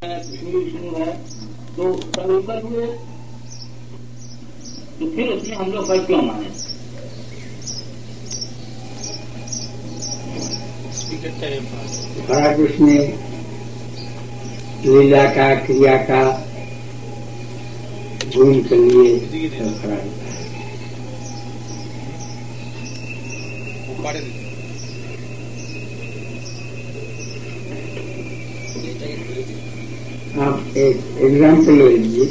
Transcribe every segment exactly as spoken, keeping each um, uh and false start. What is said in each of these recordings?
विष्णु विष्णु है, तो सर्वोपरि हुए, तो फिर उसमें हम लोग फल क्यों माने? बड़ा कृष्ण लीला का क्रिया का गुण के लिए खड़ा आप एक एग्जाम्पल ले लीजिए।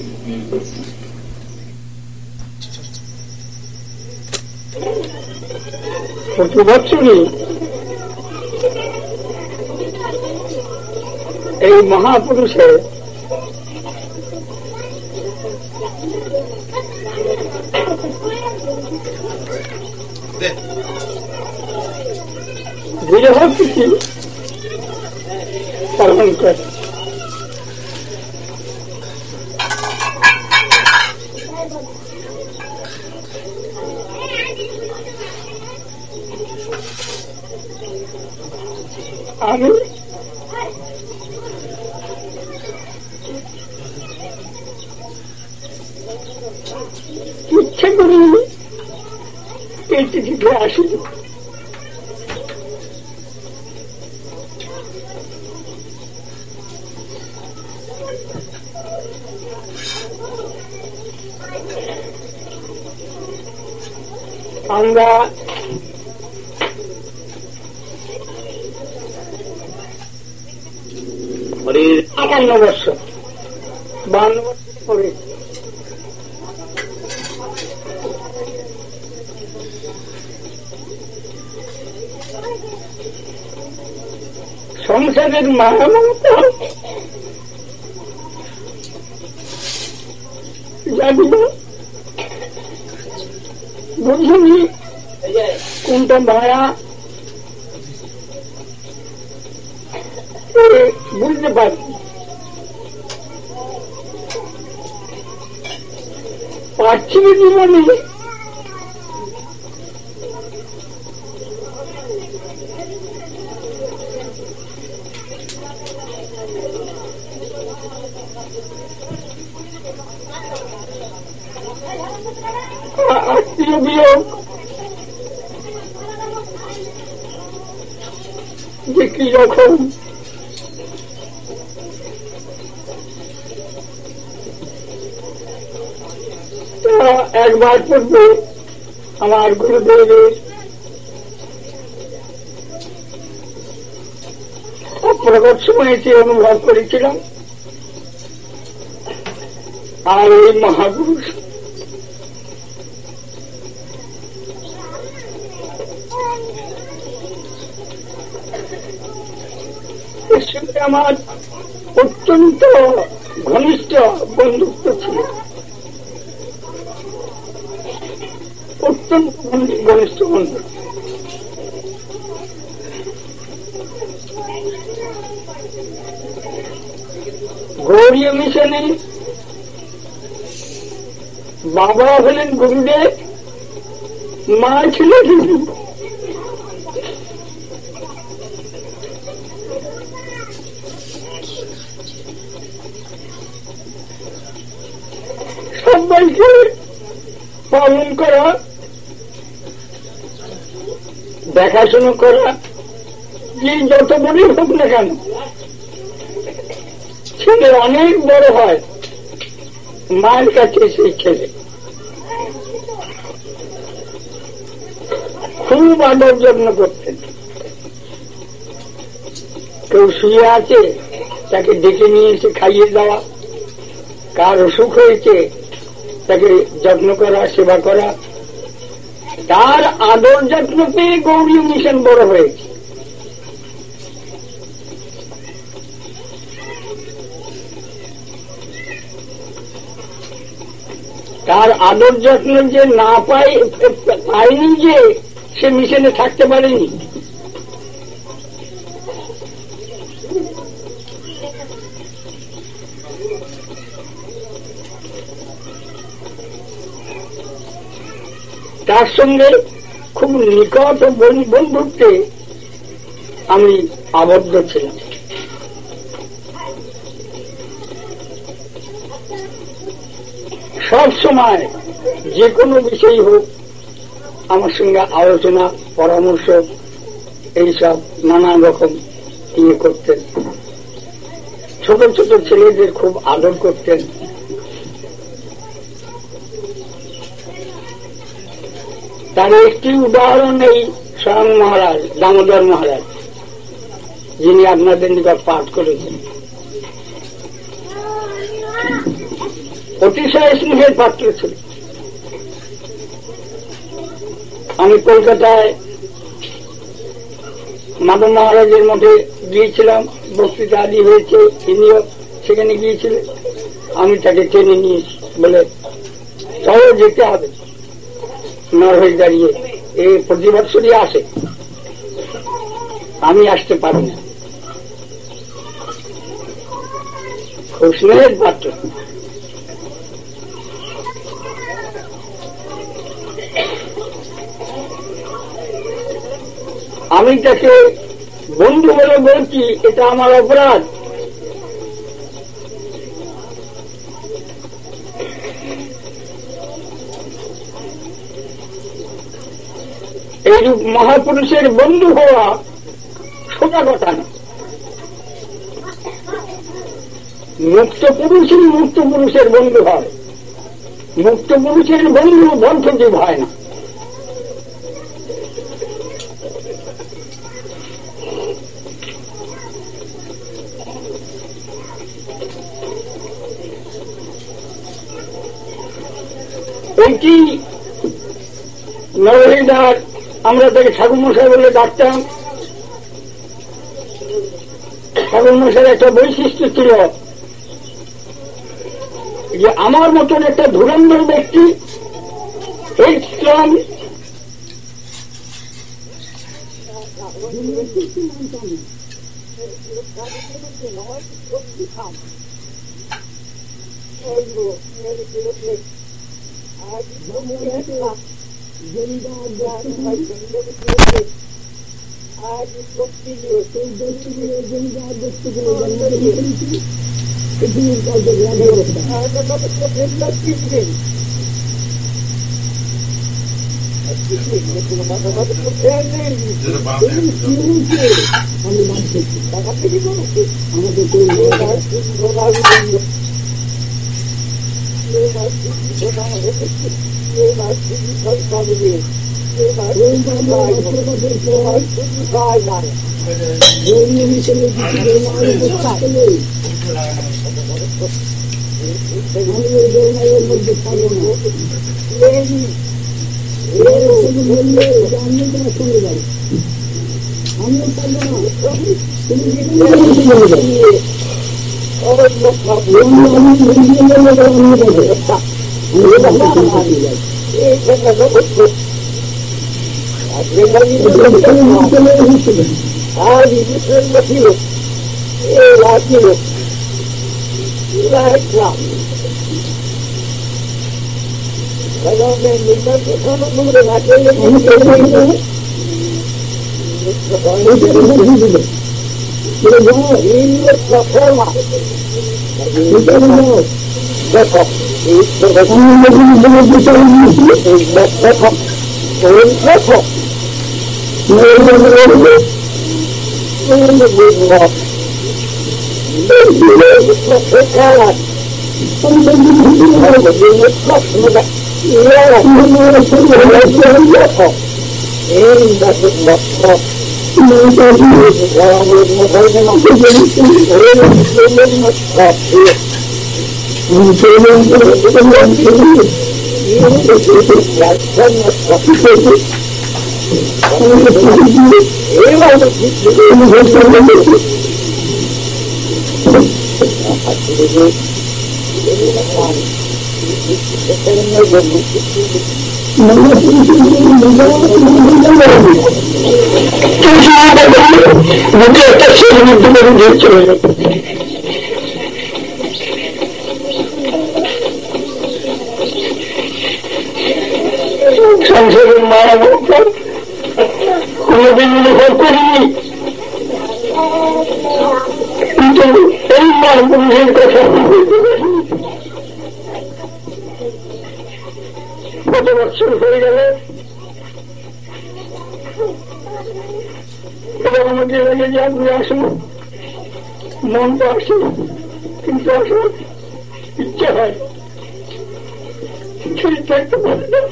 प्रतिवत्सरी एक महापुरुष है, गृहस्थ की पालन कर আমি ইচ্ছে করি এই চিঠিতে আসি। আমরা একান্ন বছর বান্ন বছর পরে সংসারের মায়া মমতা জানি না, বুঝিনি কোনটা মায়া, বুঝতে পারি পার্থিব জীবনে আত্মীয় বিয়োগ যে কি রকম, একবার পূর্বে আমার গুরুদেবের অপ্রকট সময়টি অনুভব করেছিলাম। আর এই মহাপুরুষ এর সঙ্গে আমার অত্যন্ত ঘনিষ্ঠ বন্ধুত্ব ছিল, অত্যন্ত ঘনিষ্ঠ বন্ধু। গৌরীয় মিশনে বাবা হলেন গুরুদেব, মা ছিলেন দিদি। সবাইকে পালন করা, দেখাশোনা করা, যে যত বড়ই হোক না কেন, ছেলে অনেক বড় হয় মায়ের কাছে সেই ছেলে খুব আদর যত্ন করতেন। কেউ শুয়ে আছে তাকে ডেকে নিয়ে এসে খাইয়ে দেওয়া, কার অসুখ হয়েছে তাকে যত্ন করা, সেবা করা, তার আদর যত্ন পেয়ে গৌরী মিশন বড় হয়েছে। তার আদর যত্ন যে না পাই পায়নি, যে সে মিশনে থাকতে পারেনি। তার সঙ্গে খুব নিকট বন্ধুত্বে আমি আবদ্ধ ছিলাম। সব সময় যে কোনো বিষয় হোক আমার সঙ্গে আলোচনা পরামর্শ এইসব নানান রকম ইয়ে করতেন। ছোট ছোট ছেলেদের খুব আদর করতেন। তার একটি উদাহরণ এই স্বয়ং মহারাজ দামোদর মহারাজ, যিনি আপনাদের নিকট পাঠ করেছেন। অতিশয় স্নেহের পাত্র ছিল। আমি কলকাতায় মাধব মহারাজের মধ্যে গিয়েছিলাম, বক্তৃতা আদি হয়েছে, তিনিও সেখানে গিয়েছিলেন। আমি তাকে টেনে নিয়েছি, বলে চলো যেতে হবে। নর হয়ে দাঁড়িয়ে এই প্রতি বছরই আসে, আমি আসতে পারি না। খুব স্নেহের পাত্র। আমি তাকে বন্ধু বলে বলছি, এটা আমার অপরাধ। এইরূপ মহাপুরুষের বন্ধু হওয়া সোজা কথা না। মুক্ত পুরুষই মুক্ত পুরুষের বন্ধু হয়, মুক্ত পুরুষের বন্ধু বন্ধুজীব হয় না। এইটি নরহরিদার, আমরা তাকে ঠাকুর মশাই বলে ডাকতাম। ঠাকুর মশাইয়ের একটা বৈশিষ্ট্য ছিল যে আমার মতন একটা ধুরন্ধর ব্যক্তি, হেডস্ট্রং, সংসারের মায়া কোনদিন অনুভব করিনি, কিন্তু এই মহাপুরুষের কথা কত বছর হয়ে গেল, এবার আমাকে লেগে যে আপনি আসুন, মন তো আসে, কিন্তু আসুন ইচ্ছা হয় ঠিক থাকতে পারে না।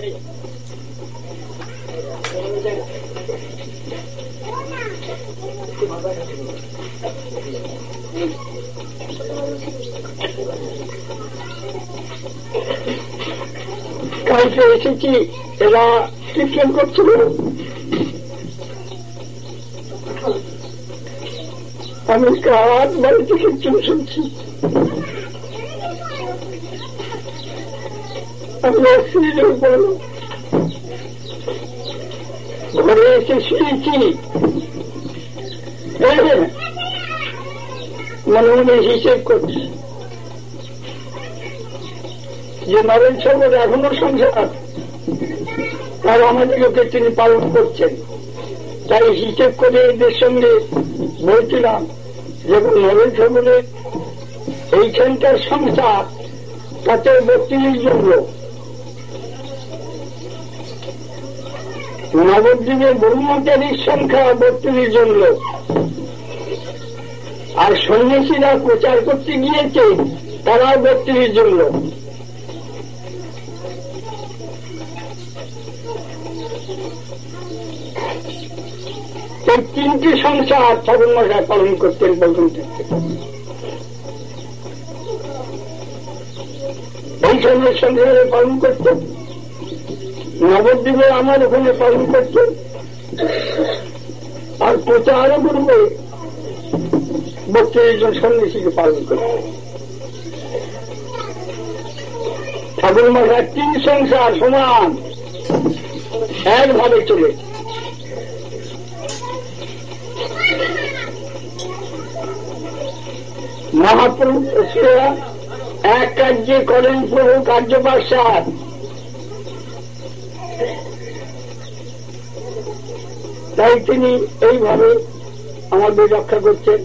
কালকে এসেছি, এরা কীর্তন করছিল, আমি কাজ বাড়িতে কীর্তন শুনছি, আমি অস্থির বল ঘরে এসে শুনেছি, মনে মনে হিসেব করছি যে নরেন সরকার এখনো সংসার, তার আমাদেরকে তিনি পালন করছেন। তাই হিসেব করে এদের সঙ্গে বলছিলাম যখন নরেন সরকারের এইখানকার সংসার তাতে বত্রিশ জন লোক, নবদ্বীপের ব্রহ্মচারীর সংখ্যা বত্রিশ জন লোক, আর সন্ন্যাসীরা প্রচার করতে গিয়েছে তারাও বত্রিশ জন লোক। এই তিনটি সংসার ঠাকুর মশাই পালন করতেন প্রথম থেকে। এই সময় সংসারে পালন করতেন, নবদ্বীপে আমার ওখানে পালন করতেন, আর প্রচারও করবে বত্রিশ জন সন্ন্যাসীকে পালন করতেন। ঠাকুর মশাই তিন সংসার সমান একভাবে চলে। মহাপ্রভু এক কার্যে করেন প্রভু কার্যপাশাদ, তাই তিনি এইভাবে আমাদের রক্ষা করছেন।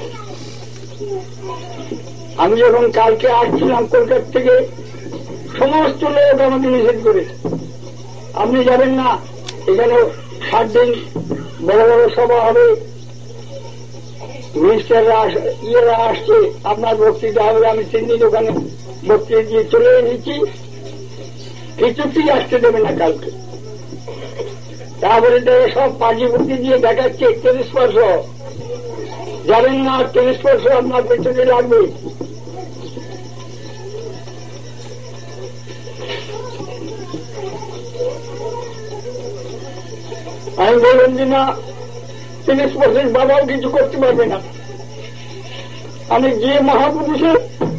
আমি যখন কালকে আসছিলাম কলকাতা থেকে, সমস্ত লোক আমাকে নিষেধ করেছে, আপনি যাবেন না, এখানে সাত দিন বড় বড় সভা হবে, মিনিস্টাররা ইয়েরা আসছে, আপনার বক্তৃতা হবে। আমি তিন দিন ওখানে বক্তৃতা দিয়ে চলে এসেছি, কিছুতেই আসতে দেবে না কালকে। তারপরে তারা সব পাজি বুদ্ধি দিয়ে দেখাচ্ছে তেইশ স্পর্শ, যাবেন না, তেইশ স্পর্শ আপনার পেছনে লাগবে। আমি বললাম যে না, তিরিশ পার্সেন্ট বাবাও কিছু করতে পারবে না। আমি যে মহাপুরুষের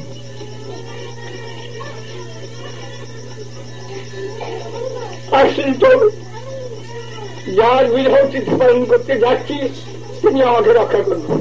আশ্রিত, যার বিরহ তিথি পালন করতে যাচ্ছি, তিনি আমাকে রক্ষা করবেন।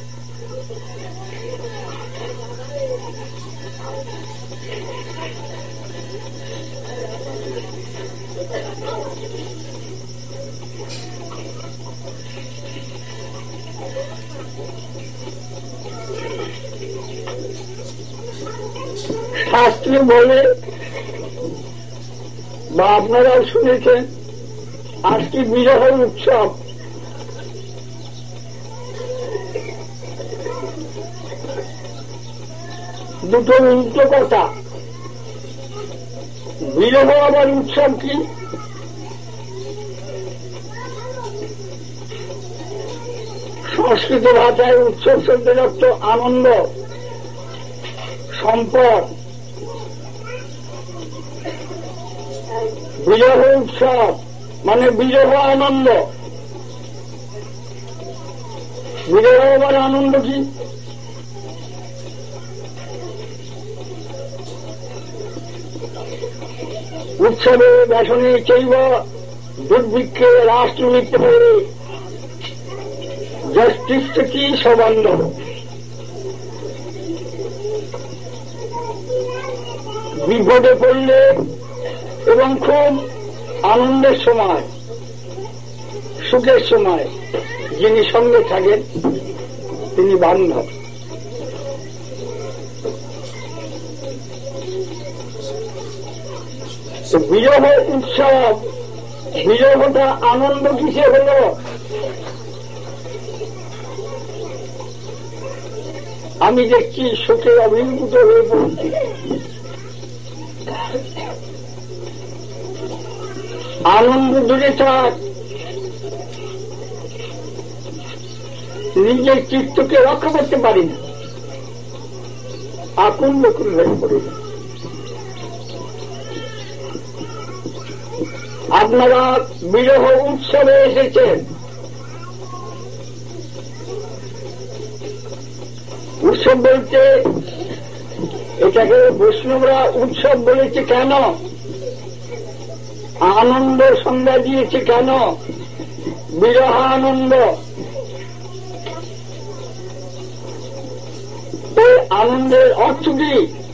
শাস্ত্রে বলে, বা আপনারাও শুনেছেন, আজকে বিরহ উৎসব। দুটো উল্টো কথা। বিরহ আবার উৎসব কি? সংস্কৃত ভাষায় উৎসব শব্দের অর্থ আনন্দ, সম্পদ। বিরহ উৎসব মানে বিরহ আনন্দ। বিরহ আবার আনন্দ কি? উৎসবে ব্যসনে চৈব দুর্ভিক্ষে রাষ্ট্রমিত্রে জষ্টিষ্ঠ কি সবান্ধ। বিপদে পড়লে এবং খুব আনন্দের সময়, সুখের সময় যিনি সঙ্গে থাকেন তিনি বান্ধব। বিরহ উৎসব, বিরহটা আনন্দ কিসে হল? আমি দেখছি শোকে অভিভূত হয়ে পড়ছি। আনন্দ দূরে থাক, নিজের চিত্তকে রক্ষা করতে পারি না, আকুল বকুল হয়ে পড়ে। আপনারা বিরহ উৎসবে এসেছেন, উৎসব বলতে এটাকে বৈষ্ণবরা উৎসব বলেছে কেন, আনন্দ সংজ্ঞা দিয়েছে কেন? বিরহ আনন্দ। এই আনন্দের অর্থ কি?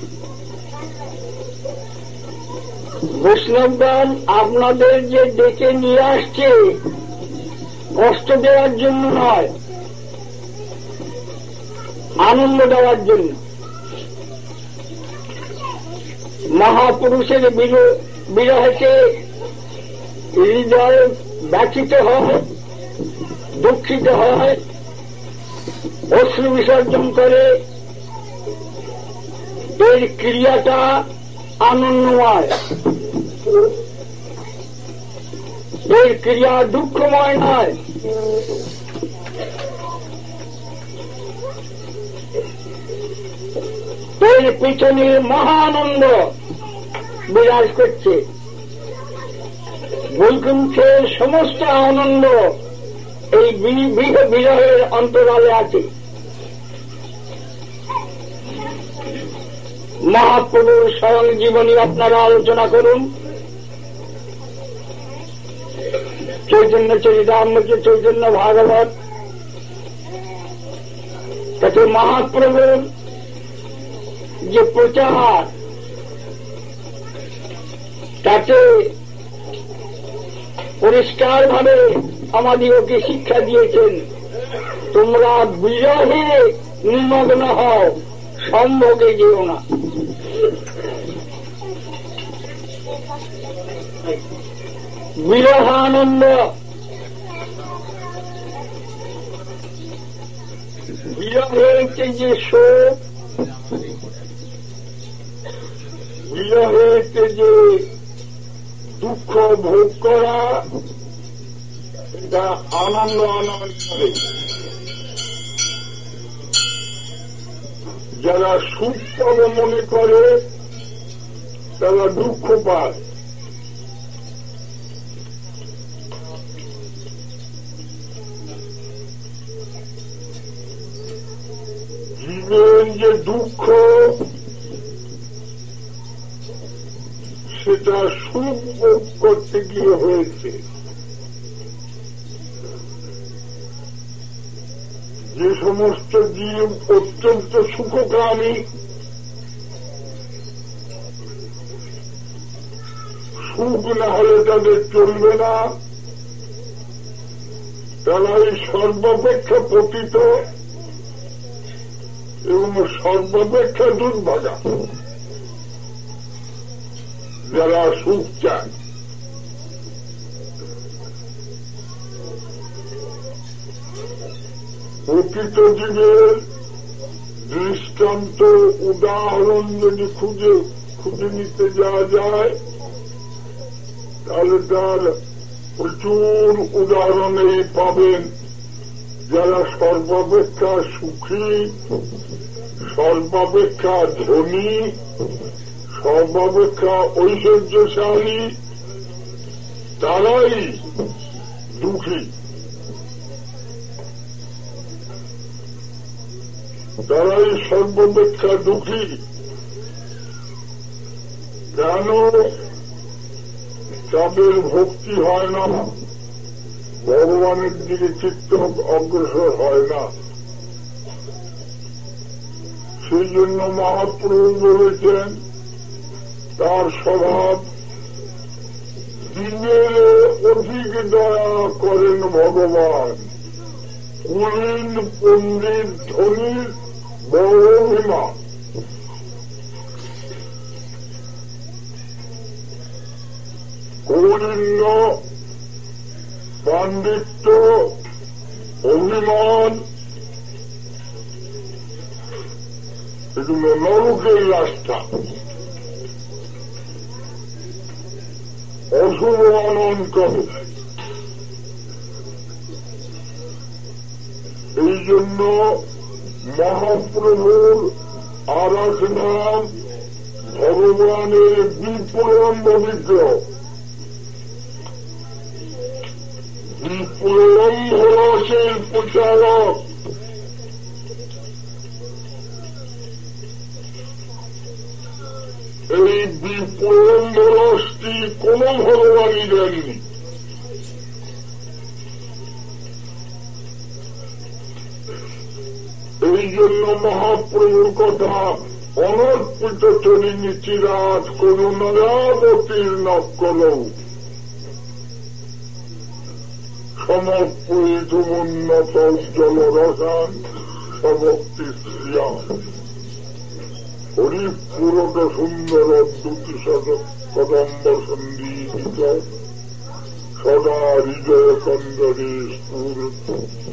বৈষ্ণবগণ আপনাদের যে ডেকে নিয়ে আসছে কষ্ট দেওয়ার জন্য নয়, আনন্দ দেওয়ার জন্য। মহাপুরুষের বিরহেতে হৃদয় ব্যথিত হয়, দুঃখিত হয়, অশ্রু বিসর্জন করে। এর ক্রিয়াটা আনন্দময়, এর ক্রিয়া দুঃখময় নয়। এর পিছনে মহানন্দ বিরাজ করছে। বৈকুণ্ঠের সমস্ত আনন্দ এই বিরহের অন্তরালে আছে। মহাপ্রভুর স্বয়ং জীবনী আপনারা আলোচনা করুন। চৈতন্য চরিতামৃত, চৈতন্য ভাগবত, তাতে মহাপ্রভুর যে প্রচার, তাতে পরিষ্কার ভাবে আমাদিগকে শিক্ষা দিয়েছেন, তোমরা বিরহে নিমগ্ন হও, সম্ভোগে যেও না। বিরহানন্দ, বিরহের যে শোক, বিরহের যে দুঃখ ভোগ করা, এটা আনন্দ আনন্দ করে। যারা সুখ পাবে মনে করে তারা দুঃখ পায়। জীবন যে দুঃখ, সেটা সুখ ভোগ করতে গিয়ে হয়েছে। যে সমস্ত জীব অত্যন্ত সুখকামী, সুখ না হলে তাদের চলবে না, তারাই সর্বাপেক্ষা পতিত এবং সর্বাপেক্ষা দুর্ভাগা। যারা সুখ চায়, পতিত জীবের দৃষ্টান্ত উদাহরণ যদি খুঁজে খুঁজে নিতে যাওয়া যায়, তাহলে তার প্রচুর উদাহরণেই পাবেন। যারা সর্বাপেক্ষা সুখী, সর্বাপেক্ষা ধনী, সর্বাপেক্ষা ঐশ্বর্যশালী, তারাই দুঃখী, তারাই সর্বাপেক্ষা দুঃখী। কেন? তাদের ভক্তি হয় না, ভগবানের দিকে চিত্ত অগ্রসর হয় না। সেই জন্য মহাপ্রভু বলেছেন, তার স্বভাব দিনের অধিক দয়া করেন ভগবান, কুলীন পণ্ডিত ধনীর বড় অভিমান। কলিন্য পাণ্ডিত্য অভিমান এগুলো নরকের রাস্তা। অশুভ অনন্তর। এই জন্য মহাপ্রভুর আর এক নাম ভগবানের বিপ্লম্ব বিগ্রহ। বিপ্লম্ব রসের প্রচারক। এই বিপ্লম্ব রসটি কোন ভগবানই দেননি। এই জন্য মহাপ্রভুর কথা অনর্পিত চরিণী চিরাজ করুণাবতীর্ণ করৌ সমর্পিত উন্নত উজ্জ্বল রসান সমক্তি শ্রিয়া হরিপুরট সুন্দর দ্যুতি কদম্ব সন্দীপিত সদা হৃদয় কন্দরে স্ফুরত।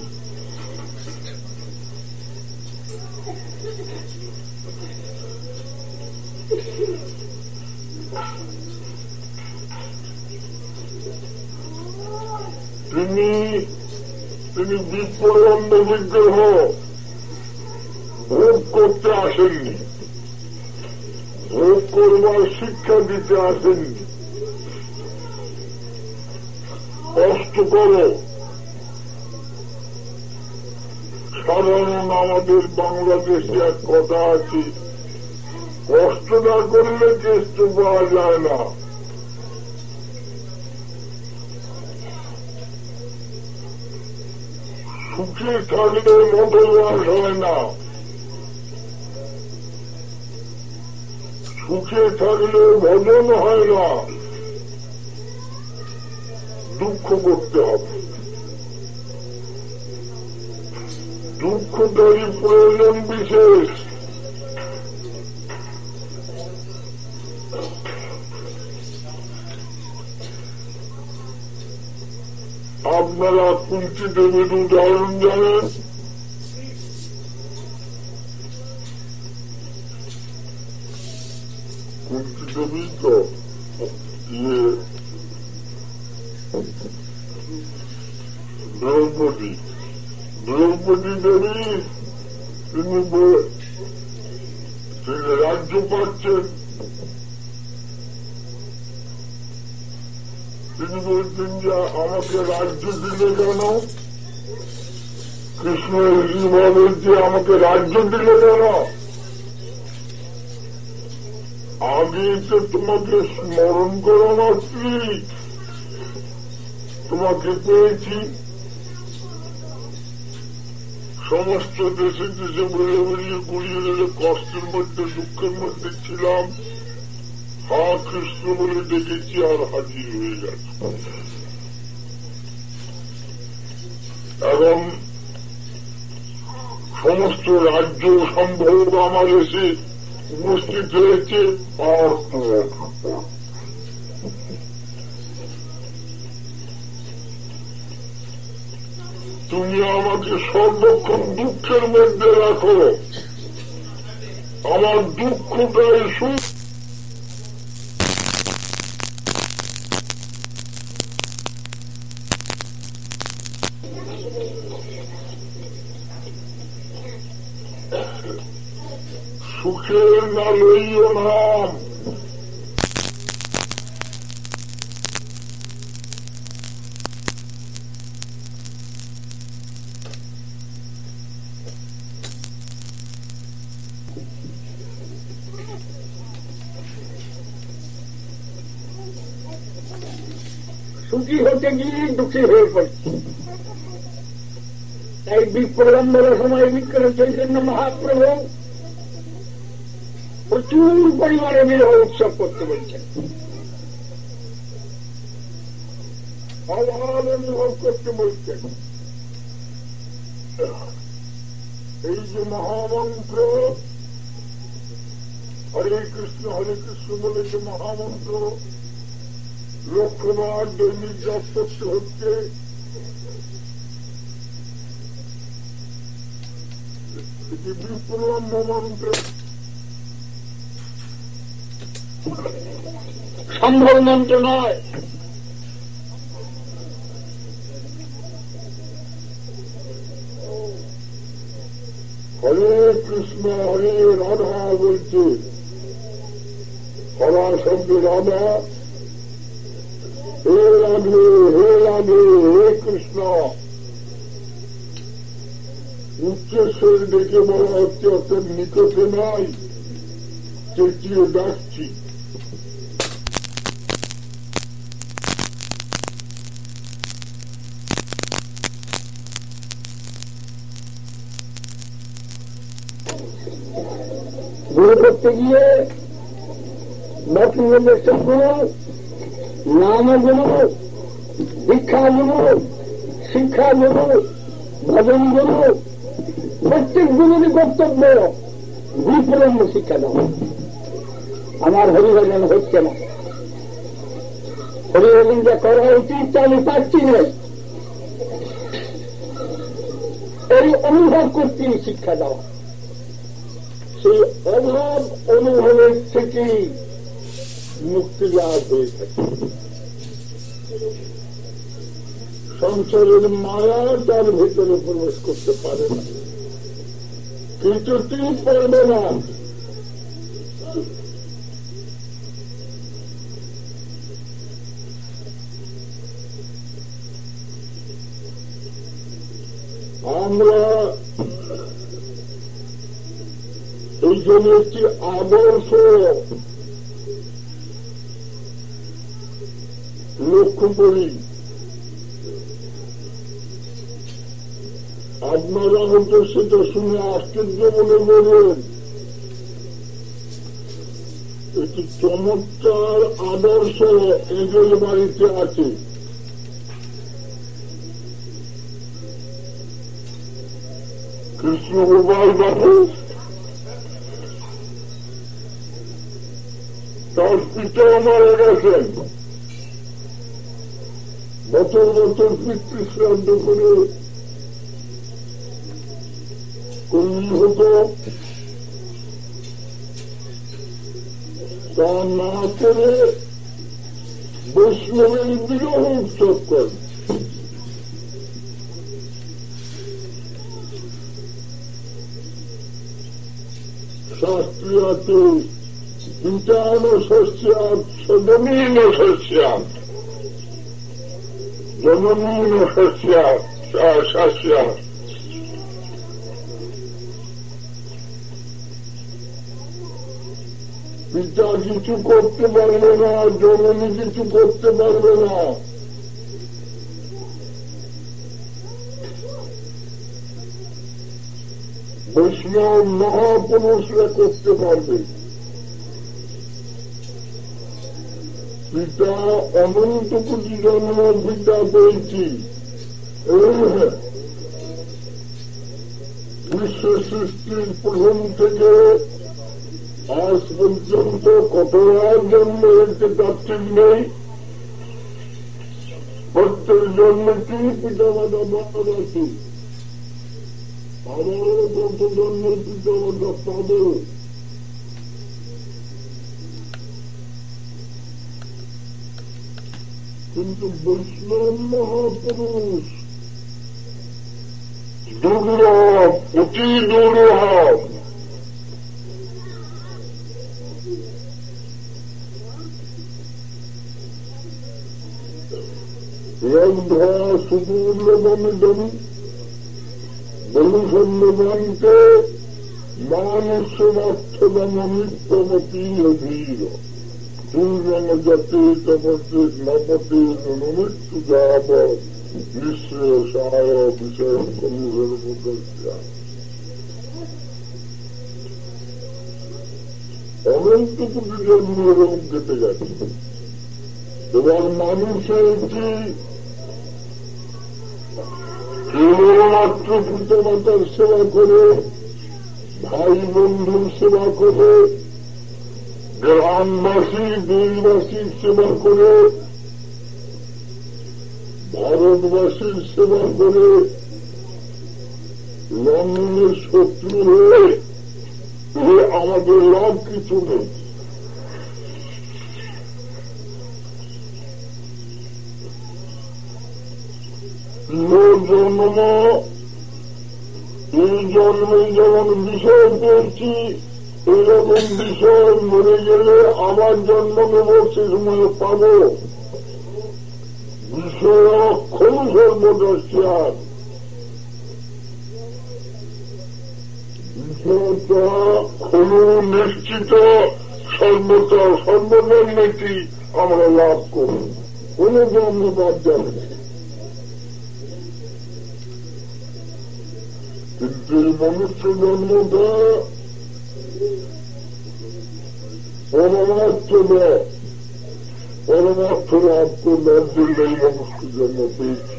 তিনি তিনি বিপ্লম্ব বিগ্রহ ভোগ করতে আসেননি, ভোগ করবার শিক্ষা দিতে আসেননি। কষ্ট করো। সাধারণ আমাদের বাংলাদেশে এক কথা আছে, কষ্ট না করলে কেষ্ট পাওয়া যায় না। সুখে থাকলে মতবাস হয় না, সুখে থাকলে ভজন হয় না, দুঃখ করতে হবে। দুঃখটাই প্রয়োজন বিশেষ। আপনারা কুন্তি দেবীর উদাহরণ জানেন। কুন্তি দেবী তো ইয়ে দ্রৌপদী দ্রৌপদী দেবী তিনি তিনি রাজ্য পাচ্ছেন। তিনি বলছেন যে আমাকে রাজ্য দিলে কেন? কৃষ্ণ বলেন যে আমাকে রাজ্য দিলে কেন? আগে তো তোমাকে স্মরণ করো মাত্রই তোমাকে পেয়েছি। সমস্ত দেশে দেশে বলে বলিয়ে গুড়িয়ে গেলে কষ্টের মধ্যে দুঃখের মধ্যে ছিলাম, হা কৃষ্ণ বলে দেখেছি আর হাজির হয়ে গেছে। এবং সমস্ত রাজ্য সম্ভব আমার এসে উপস্থিত হয়েছে। আর তুমি আমাকে সর্বক্ষণ দুঃখের মধ্যে রাখো, আমার দুঃখটাই সুখ। সুখের না লইও নাম। সুখী হতে গিয়ে দুঃখী হয়ে পড়ছে। তাই বিপ্লম্বর সময় বিক্রম চৈতন্য মহাপ্রভু প্রচুর পরিমাণে বিরহ উৎসব করতে বলছেন, অভাব অনুভব করতে বলছেন। এই যে মহামন্ত্র হরে কৃষ্ণ হরে কৃষ্ণ বলে যে মহামন্ত্র, লক্ষ্যমার দৈনিক জপ করতে হচ্ছে। এটি বিপ্লব মন্ত্র সম্ভব মন্ত্র নয়। হরে কৃষ্ণ হরে রাধা বলছে, হরা শব্দে রাধা, হে রাধে হে রাধে হে কৃষ্ণ। উচ্চস্বর ডেকে বলা হচ্ছে অর্থাৎ নিকটে নাই, চেঁচিয়ে ডাকছি। গুরু করতে গিয়ে বর্তমান গুরু, নাম গুরু, দীক্ষা গুরু, শিক্ষা গুরু, ভজন গুরু, প্রত্যেক গুরুরই কর্তব্য বিপ্লম্ব শিক্ষা দেওয়া। আমার হরিভজন হচ্ছে না, হরিভজন যা করা উচিত তা আমি পাচ্ছি না, এই অনুভব করতে শিক্ষা দেওয়া। সেই অভাব অনুভবের থেকেই মুক্তি লাভ হয়ে থাকে। সংসারের মায়া তার ভেতরে প্রবেশ করতে পারে না, কিছুতেই পারবে না। আমরা এই জন্য একটি আদর্শ লক্ষ্য করি। আপনারা হয়তো সেটা শুনে আশ্চর্য মনে করবেন, একটি চমৎকার আদর্শ এদের বাড়িতে আছে। কৃষ্ণ গোপাল বাবু তার পিতা মারা গেছেন, বছর বছর পিতৃ শ্রাদ্ধ করে করলি হতো, তা না করে বৈষ্ণবের বিরহ উৎসব করেন। শাস্ত্রী আছে পিতান শস্যাৎ সজনীন শস্যাৎ, জননীন শস্যাৎ শাস্যাৎ। পিতা কিছু করতে পারবে না, জননী কিছু করতে পারবে না। বৈষ্ণব মহাপুরুষরা করতে পারবে। পিতা অনন্ত কোটি জন্ম পিতা পেয়েছি, বিশ্ব সৃষ্টির প্রথম থেকে আজ পর্যন্ত কতবার জন্ম হয়েছে তার ঠিক নেই। প্রত্যেক জন্মেতেই পিতা মাতা বাদ আছে, আমারও কত জন্মের পিতা মাতা পাবে। কিন্তু বৈষ্ণব মহাপুরুষ দুর্লভ, অতি দুর্লভ। সুদূর্লভমিদম বলুসন্নবান্তে মানুষমার্থদমিত্যমতি অধীর দুর্গম জাতে তপতে নপতে নমৃত্যু যাব নিঃশ্রেয়সায় বিষয় সর্বদর্শা। অনন্ত কোটি জন্ম এরকম কেটে যাচ্ছে। এবার মানুষের কি কেবলমাত্র পিতা মাতার সেবা করে, ভাই বন্ধুর সেবা করে, গ্রামবাসী দেশবাসীর সেবা করে ভারতবাসীর সেবা করে লন্ডনের শত্রু হয়ে আমাদের লাভ কিছু নেই। জন্ম এই জন্মে যেমন বিষয় পেয়েছি এরকম বিষয় মরে গেলে আবার জন্ম নেব, সে সময় পাব। বিষয় অক্ষণ সর্বদর্শিয়ার বিষয়টা কোনো নিশ্চিত সর্বতা সর্বজন্মেটি আমরা লাভ করি, কোন জন্ম বাদ যাবে না। কিন্তু এই মনুষ্য জন্মটা পরমার্থ নয়, পরমার্থ লাভ করবার জন্য এই মনুষ্য জন্ম পেয়েছি।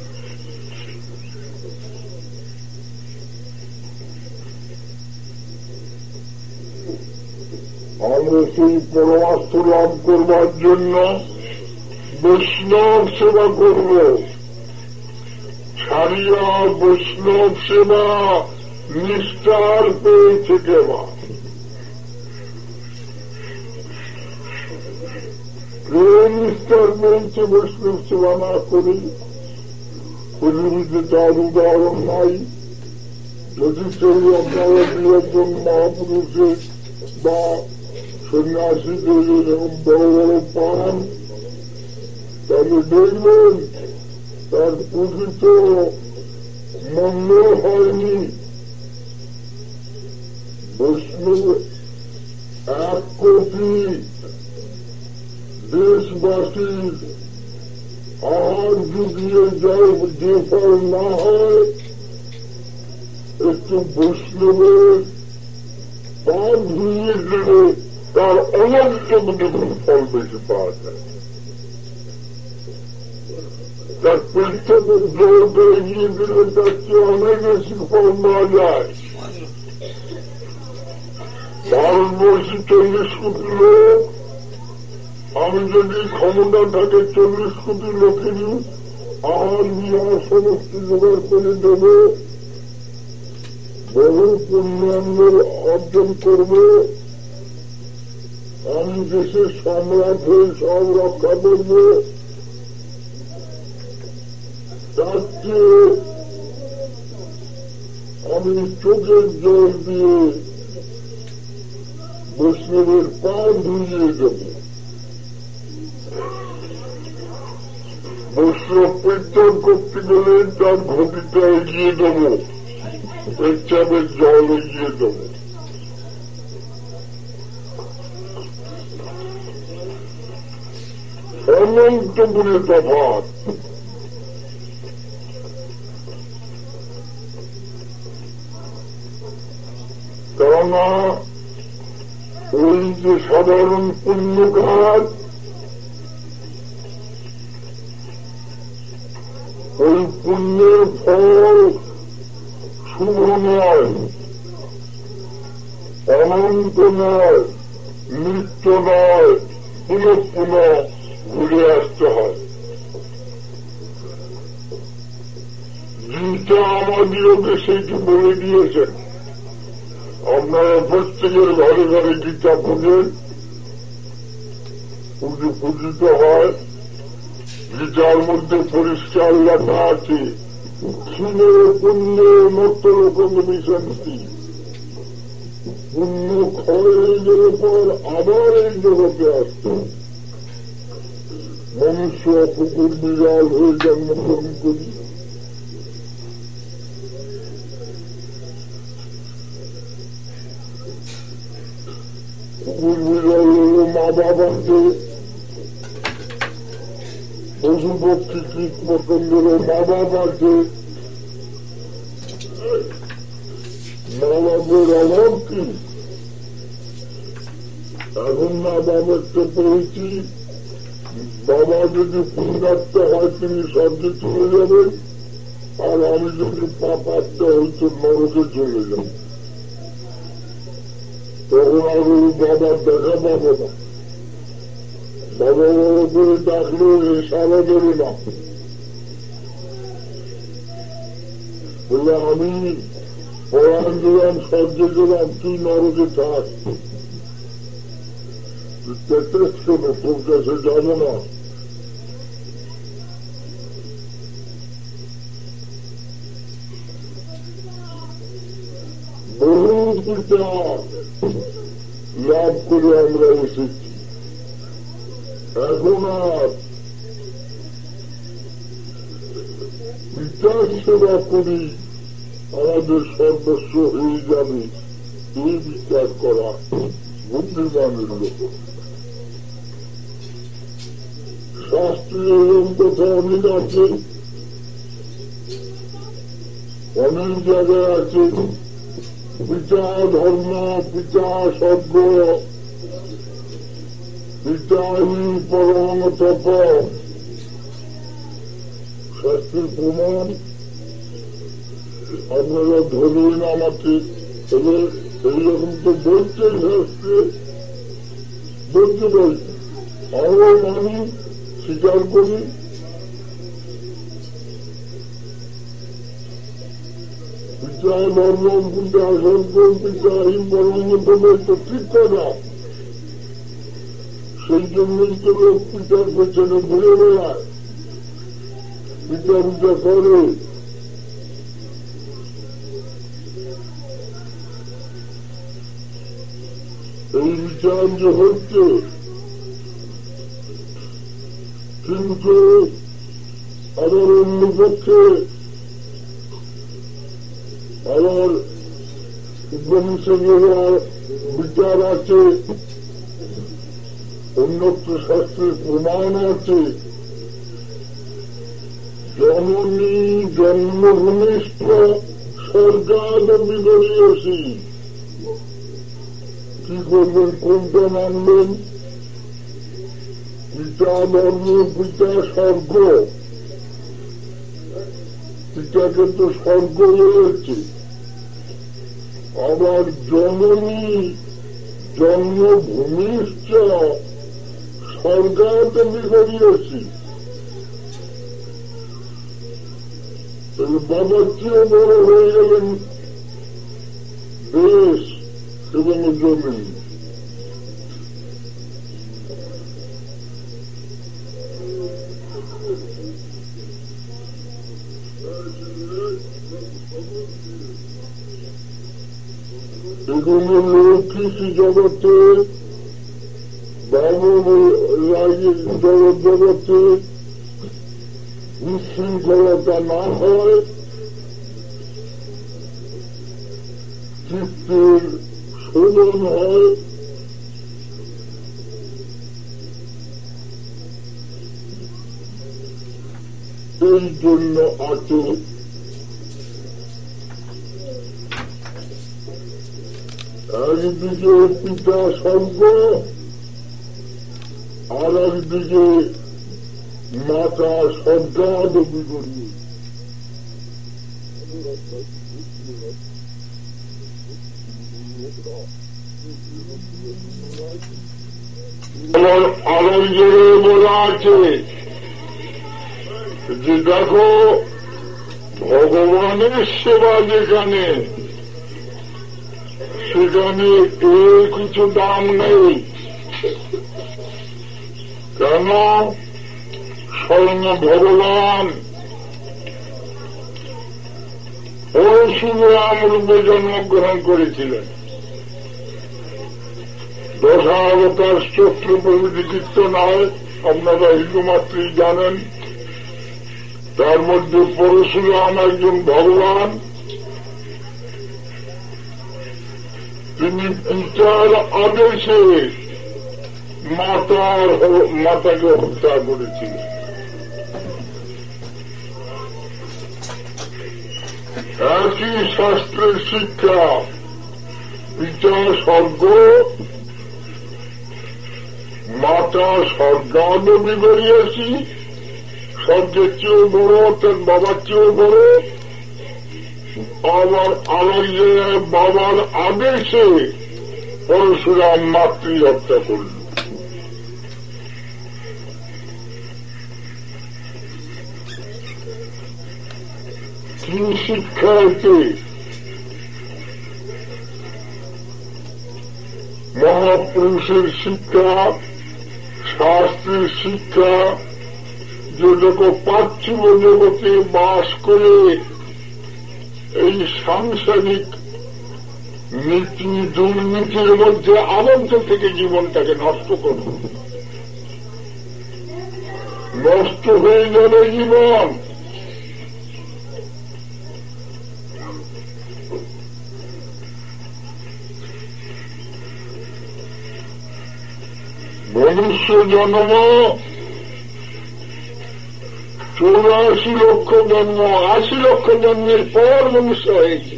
আমরা সেই পরমার্থ লাভ করবার জন্য বৈষ্ণব সেবা করব, ছাড়িয়া বৈষ্ণব সেবা নিষ্ঠার পেয়েছে কেবা। প্রেম নিষ্ঠার পেয়েছে বৈষ্ণব সেবা না করি, পৃথিবীতে তার উদাহরণ নাই। যদি কেউ আপনারা দু একজন মহাপুরুষে বা সন্ন্যাসীদের এরকম বড় বড় পান, তাহলে দেখবেন তার পূজিত মঙ্গল হয়নি। বৈষ্ণব এক কোটি দেশবাসীর আহার যুগিয়ে যায় যে ফল না হয়, একটু বৈষ্ণবের পান ধুয়ে গেলে তার অনন্ত ফল বেশি পাওয়া যায়। তার পেটটাকে জোর করে গিয়ে দিলে তার চেয়ে অনেক বেশি ফল পাওয়া যায়। ভারতবর্ষে চল্লিশ কোটি লোক, আমি যদি ক্ষমতা থাকে চল্লিশ কোটি লোকেরই আহার বিহার সমস্ত জোগাড় করে দেব, বহু পুণ্যাঙ্গের অর্জন করবে, আমি দেশের সম্রাট হয়ে সব রক্ষা করব। তার চেয়ে আমি চোখের জল দিয়ে বৈষ্ণবের পা ধুইয়ে দেব। বৈষ্ণব কীর্তন করতে গেলে তার ঘটিটা এগিয়ে দেব, পেচ্ছাপের জল এগিয়ে দেব। অনন্ত গুণে তফাৎ। কেননা ওই যে সাধারণ পুণ্য কাজ, ওই পুণ্যের ফল শুভ নয়, অনন্ত নয়, নিত্য নয়, পুনঃ পুনঃ ঘুরে আসতে হয়। গীতা আমাদেরকে সেইটি বলে দিয়েছেন। আপনারা প্রত্যেকের ঘরে ঘরে গীতা পূজেন, পুজো পূজিত হয়। গীতার মধ্যে পরিষ্কার লেখা আছে, ক্ষীণে পুণ্যে মত রকম মিশন্তি। পুণ্য ক্ষয় হয়ে গেলে পর আবার এই জগতে আসত। মনুষ্য কুকুর বিড়াল হয়ে জন্মগ্রহণ করি। কুকুর বিড়াল হল মা বাবাকে, পশু পক্ষী কীট পতঙ্গের মা বাবাকে। মা বাবার অভাব কি? এখন মা বাবার তো পেয়েছি, বাবা যদি পুণ্যাত্ম হয় তিনি স্বর্গে চলে যাবেন, আর আমি যদি পাপাত্ম হয়তো নরকে চলে যাব। তখন আর ওই বাবার দেখা পাবো না। বাবা বাবা করে ডাকলেও সারা দেবে না। বলে আমি পরাণ দিলাম, স্বর্গে গেলাম, তুই নরকে থাক, তেত্রিশ কেন, তোর কাছে যাব না। বহু পিতা লাভ করে আমরা এসেছি, এখন আর পিতার সেবা করি আমাদের সর্বস্ব হয়ে যাবে, এই বিচার করা বুদ্ধিমানের লোক। শাস্ত্রীয় এরকম কথা অনেক আছে, অনেক জায়গায় আছে, পিতা ধর্ম, পিতা স্বর্গ, পিতা পরম তপ, শাস্ত্রের প্রমাণ আপনারা ধরবেন আমাকে। তবে এইরকম তো বলছে শাস্ত্রে, বলতে পারি, আমরাও মানি, স্বীকার করি। পিতা ধর্ম, পিতা স্বর্গ, পিতা পরম তপ, তো ঠিক কথা। সেই জন্যই তো লোক পিতার পেছনে ঘুরে বেড়ায়, পিতা পিতা করে। এই বিচার যে হচ্ছে, কিন্তু আবার অন্য পক্ষে আবার উপনিষদের বিচার আছে, অন্যত্র শাস্ত্রের প্রমাণ আছে। জননী জন্মভূমিষ্ঠ স্বর্গাদপি করিয়াছি। কি করবেন, কোনটা মানবেন? পিতা ধর্ম, পিতা স্বর্গ, পিতাকে তো স্বর্গ রয়েছে। আবার জননী জন্মভূমিষ্ঠ স্বর্গাদপি করিয়াছি। বাবার চেয়েও বড় হয়ে গেলেন দেশ এবং জমি। এগুলো লৌকিক জগতে, বাবু জগৎ জগতে বিশৃঙ্খলতা না হয়, চিত্তের শোধন হয়, এই জন্য আছে। একদিকে পিতা স্বর্গ, আর একদিকে মাতা স্বর্গাদপি করি। আরেক জায়গায় বলা আছে যে দেখো, ভগবানের সেবা যেখানে, সেখানে এর কিছু দাম নেই। কেন? স্বয়ং ভগবান পরশুরাম রূপে জন্মগ্রহণ করেছিলেন। দশাবতার স্তোত্র প্রভৃতি কীর্তন হয়, আপনারা হিন্দু মাত্রই জানেন। তার মধ্যে পরশুরাম একজন ভগবান, তিনি পিতার আদেশে মাতার মাতাকে হত্যা করেছিলেন। একই শাস্ত্রের শিক্ষা, পিতা স্বর্গ, মাতা স্বর্গাদপি করিয়াছি। স্বর্গের চেয়েও বড়, অর্থাৎ বাবার চেয়েও বড়। আবার আবার জায়গায় বাবার আদেশে পরশুরাম মাতৃ হত্যা করল। কি কি শিক্ষা আছে? মহাপুরুষের শিক্ষা, শাস্ত্রের শিক্ষা, যেটাকে পার্থিব জগতে বাস করে এই সাংসারিক নীতি দুর্নীতির মধ্যে আনন্দ থেকে জীবনটাকে নষ্ট করব। নষ্ট হয়ে গেল জীবন। মনুষ্য জন্ম চৌরাশি লক্ষ জন্ম, আশি লক্ষ জন্মের পর মনুষ্য হয়েছে।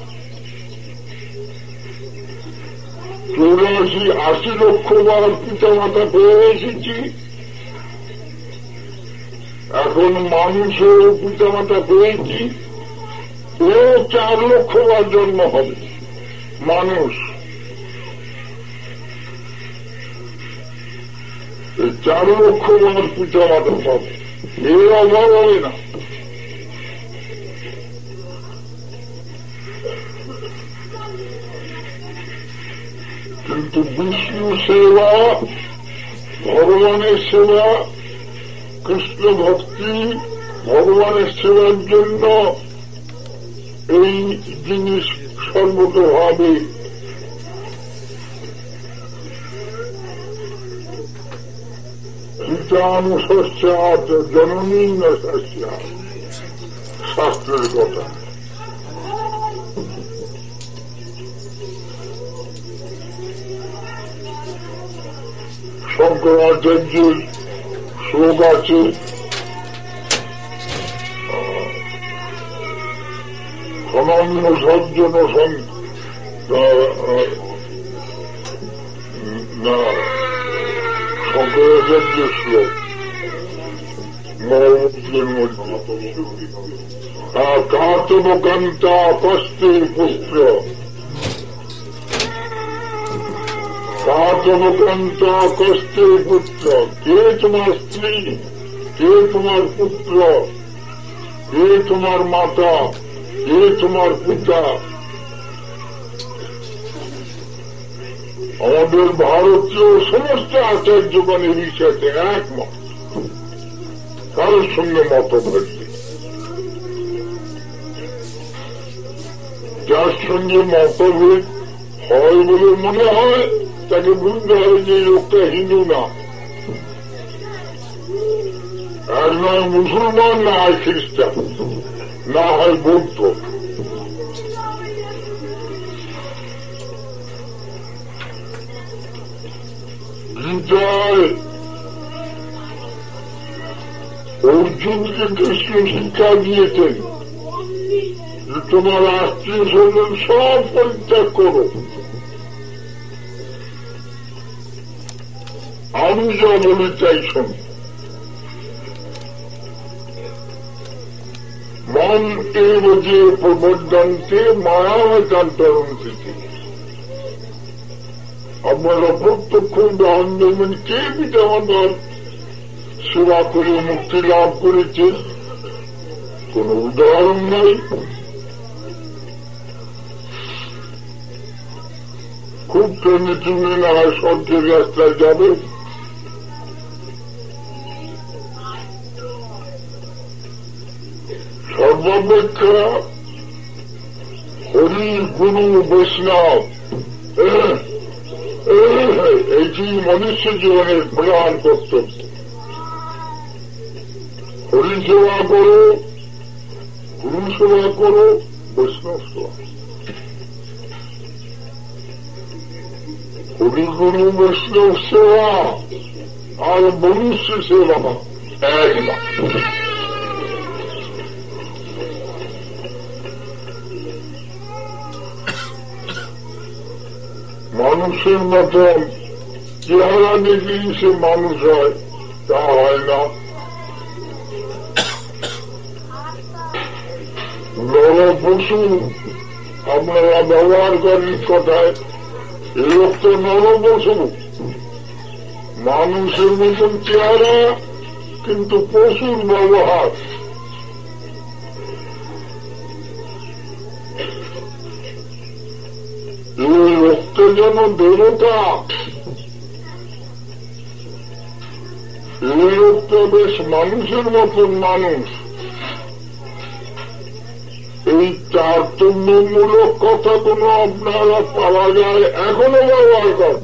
চৌরাশি আশি লক্ষ বার পিতা মাতা পেয়ে এসেছি, এখন মানুষের পিতা মাতা পেয়েছি, ও চার লক্ষ বার জন্ম হবে মানুষ। চার লক্ষ বার পিতা মাতা পাবে, এর অভাব হবে না। কিন্তু বিষ্ণু সেবা, ভগবানের সেবা, কৃষ্ণ ভক্তি, ভগবানের সেবার জন্য এই জিনিস সর্বতভাবে পিতানুশস্যাৎ জননী ন স্যাৎ, শাস্ত্রের কথা। শঙ্করাচার্যের শ্লোক আছে, অনন্য সজ্জন না শঙ্করাচার্যের শ্লোক মহামন্ত্রের মধ্যে, কাতবকান্তা কষ্টে পুত্র, কাতবকান্তা কষ্টে পুত্র, কে তোমার স্ত্রী, কে তোমার পুত্র, কে তোমার মাতা, কে তোমার পিতা। আমাদের ভারতীয় সমস্ত আচার্যগণ এই বিষয়তে একমত, কারোর সঙ্গে মতভেদ নেই। যার সঙ্গে মতভেদ হয় বলে মনে হয় তাকে বুঝতে হবে যে লোকটা হিন্দু না, আর নয় মুসলমান, না হয় খ্রিস্টান, না হয় বৌদ্ধ। গীতায় অর্জুনকে কৃষ্ণ শিক্ষা দিয়েছেন যে তোমার আত্মীয় স্বজন সব পরিত্যাগ করো, আমি যা বলি তাই শোন। মন এব যে প্রবর্ধন্তে মায়ামতান্তরণ থেকে, আপনারা প্রত্যক্ষ উদাহরণ দেবেন কে পিতা মাতার সেবা করে মুক্তি লাভ করেছে, কোন উদাহরণ নাই। খুব টেনে চুনে না হয় স্বর্গের রাস্তায় যাবে, সর্বাপেক্ষা হরি গুরু বৈষ্ণব এইটি মনুষ্য জীবনের প্রধান কর্তব্য। হরি সেবা করো, গুরু সেবা করো, বৈষ্ণব সেবা। হরি গুরু বৈষ্ণব সেবা আর মনুষ্য সেবা এক না। মানুষের মতন চেহারা দেখেই সে মানুষ হয় তা হয় না। নর পশু আপনারা ব্যবহার করেন কথায়, এ লোক তো নর পশু, মানুষের মতন চেহারা কিন্তু পশুর ব্যবহার। যেন দেবতা, এই লোকটা বেশ মানুষের মতন মানুষ। এই চারতম্যমূলক কথা কোনো আপনারা পাওয়া যায় এখনো ব্যবহার করেন।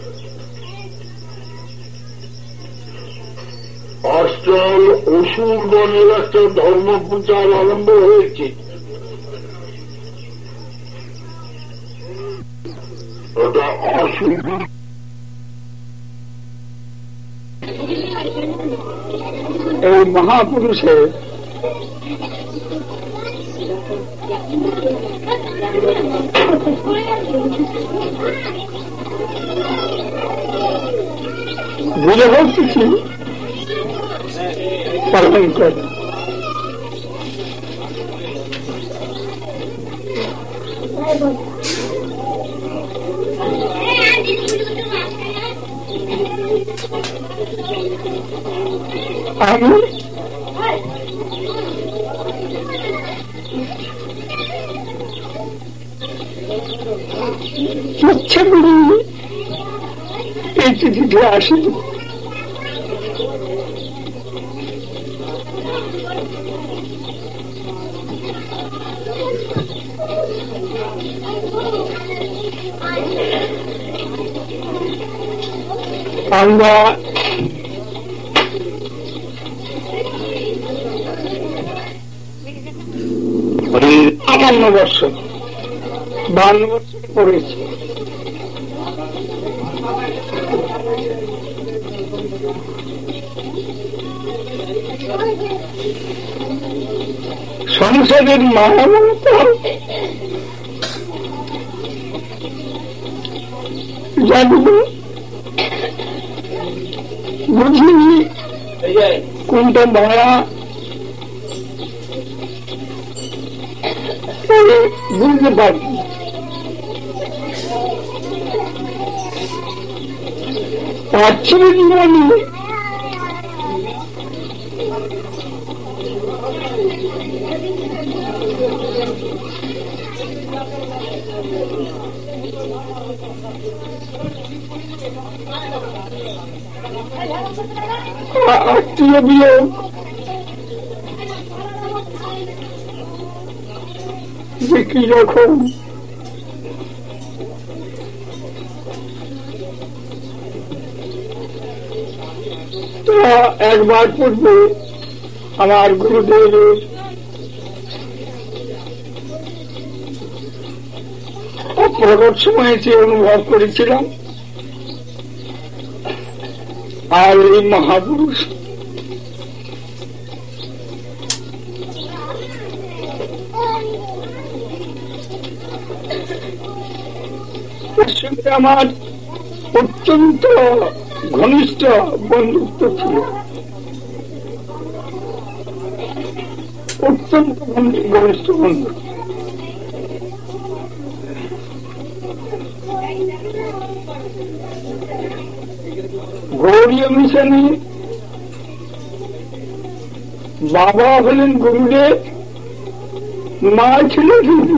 আজকাল অসুরগণের একটা ধর্ম প্রচার আরম্ভ হয়েছে। এটা অসুর এই মহাপুরুষের বুঝে বলতেছি পালন করে। আমি ইচ্ছা করি এই চিঠিতে আসি। আমরা আটান্ন বছর বান্ন বছর পড়েছি। সংসারের মায়া মমতা জানবো বুঝিনি কোনটা মায়া বুঝতে পারি। পাচ্ছিল জীবনে আত্মীয় বিয়োগ, যে কি রকম তা একবার পূর্বে আমার গুরুদেবের প্রকট সময়ে সে অনুভব করেছিলাম। আর এই মহাপুরুষ সঙ্গে আমার অত্যন্ত ঘনিষ্ঠ বন্ধুত্ব ছিল, অত্যন্ত ঘনিষ্ঠ বন্ধু। গৌরীয় মিশনে বাবা হলেন গুরুদেব, মা ছিলেন দিদি।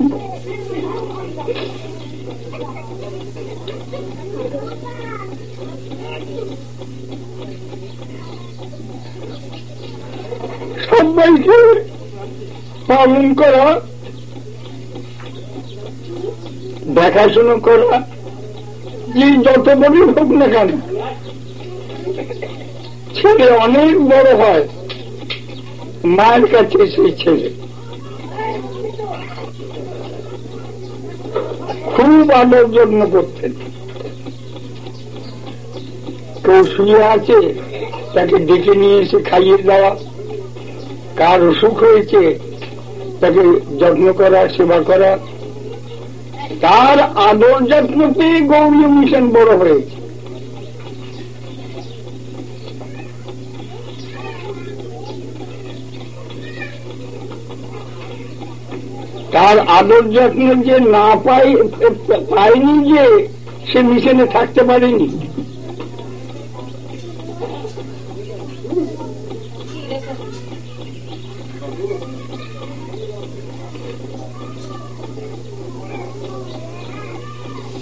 সবাইকে পালন করা, দেখাশোনা করা, যে যত বড় হোক না কেন, ছেলে অনেক বড় হয় মায়ের কাছে সেই ছেলে খুব আদর যত্ন করতেন। কেউ শুয়ে আছে তাকে ডেকে নিয়ে এসে খাইয়ে দেওয়া, কার অসুখ হয়েছে তাকে যত্ন করা, সেবা করা, তার আদর যত্নতে গৌরী মিশন বড় হয়েছে। তার আদর যত্ন যে না পাই পায়নি, যে সে মিশনে থাকতে পারেনি।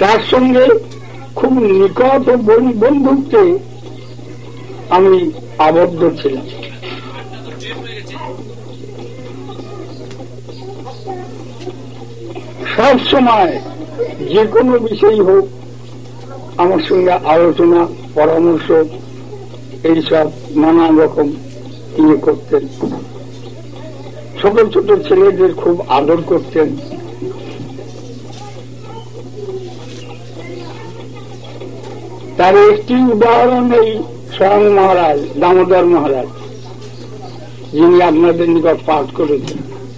তার সঙ্গে খুব নিকট ও বন্ধুত্বে আমি আবদ্ধ ছিলাম। সব সময় যে কোনো বিষয় হোক আমার সঙ্গে আলোচনা পরামর্শ এইসব নানান রকম ইয়ে করতেন। ছোট ছোট ছেলেদের খুব আদর করতেন। তার একটি উদাহরণ এই স্বয়ং মহারাজ দামোদর মহারাজ, যিনি আপনাদের নিকট পাঠ করেছেন।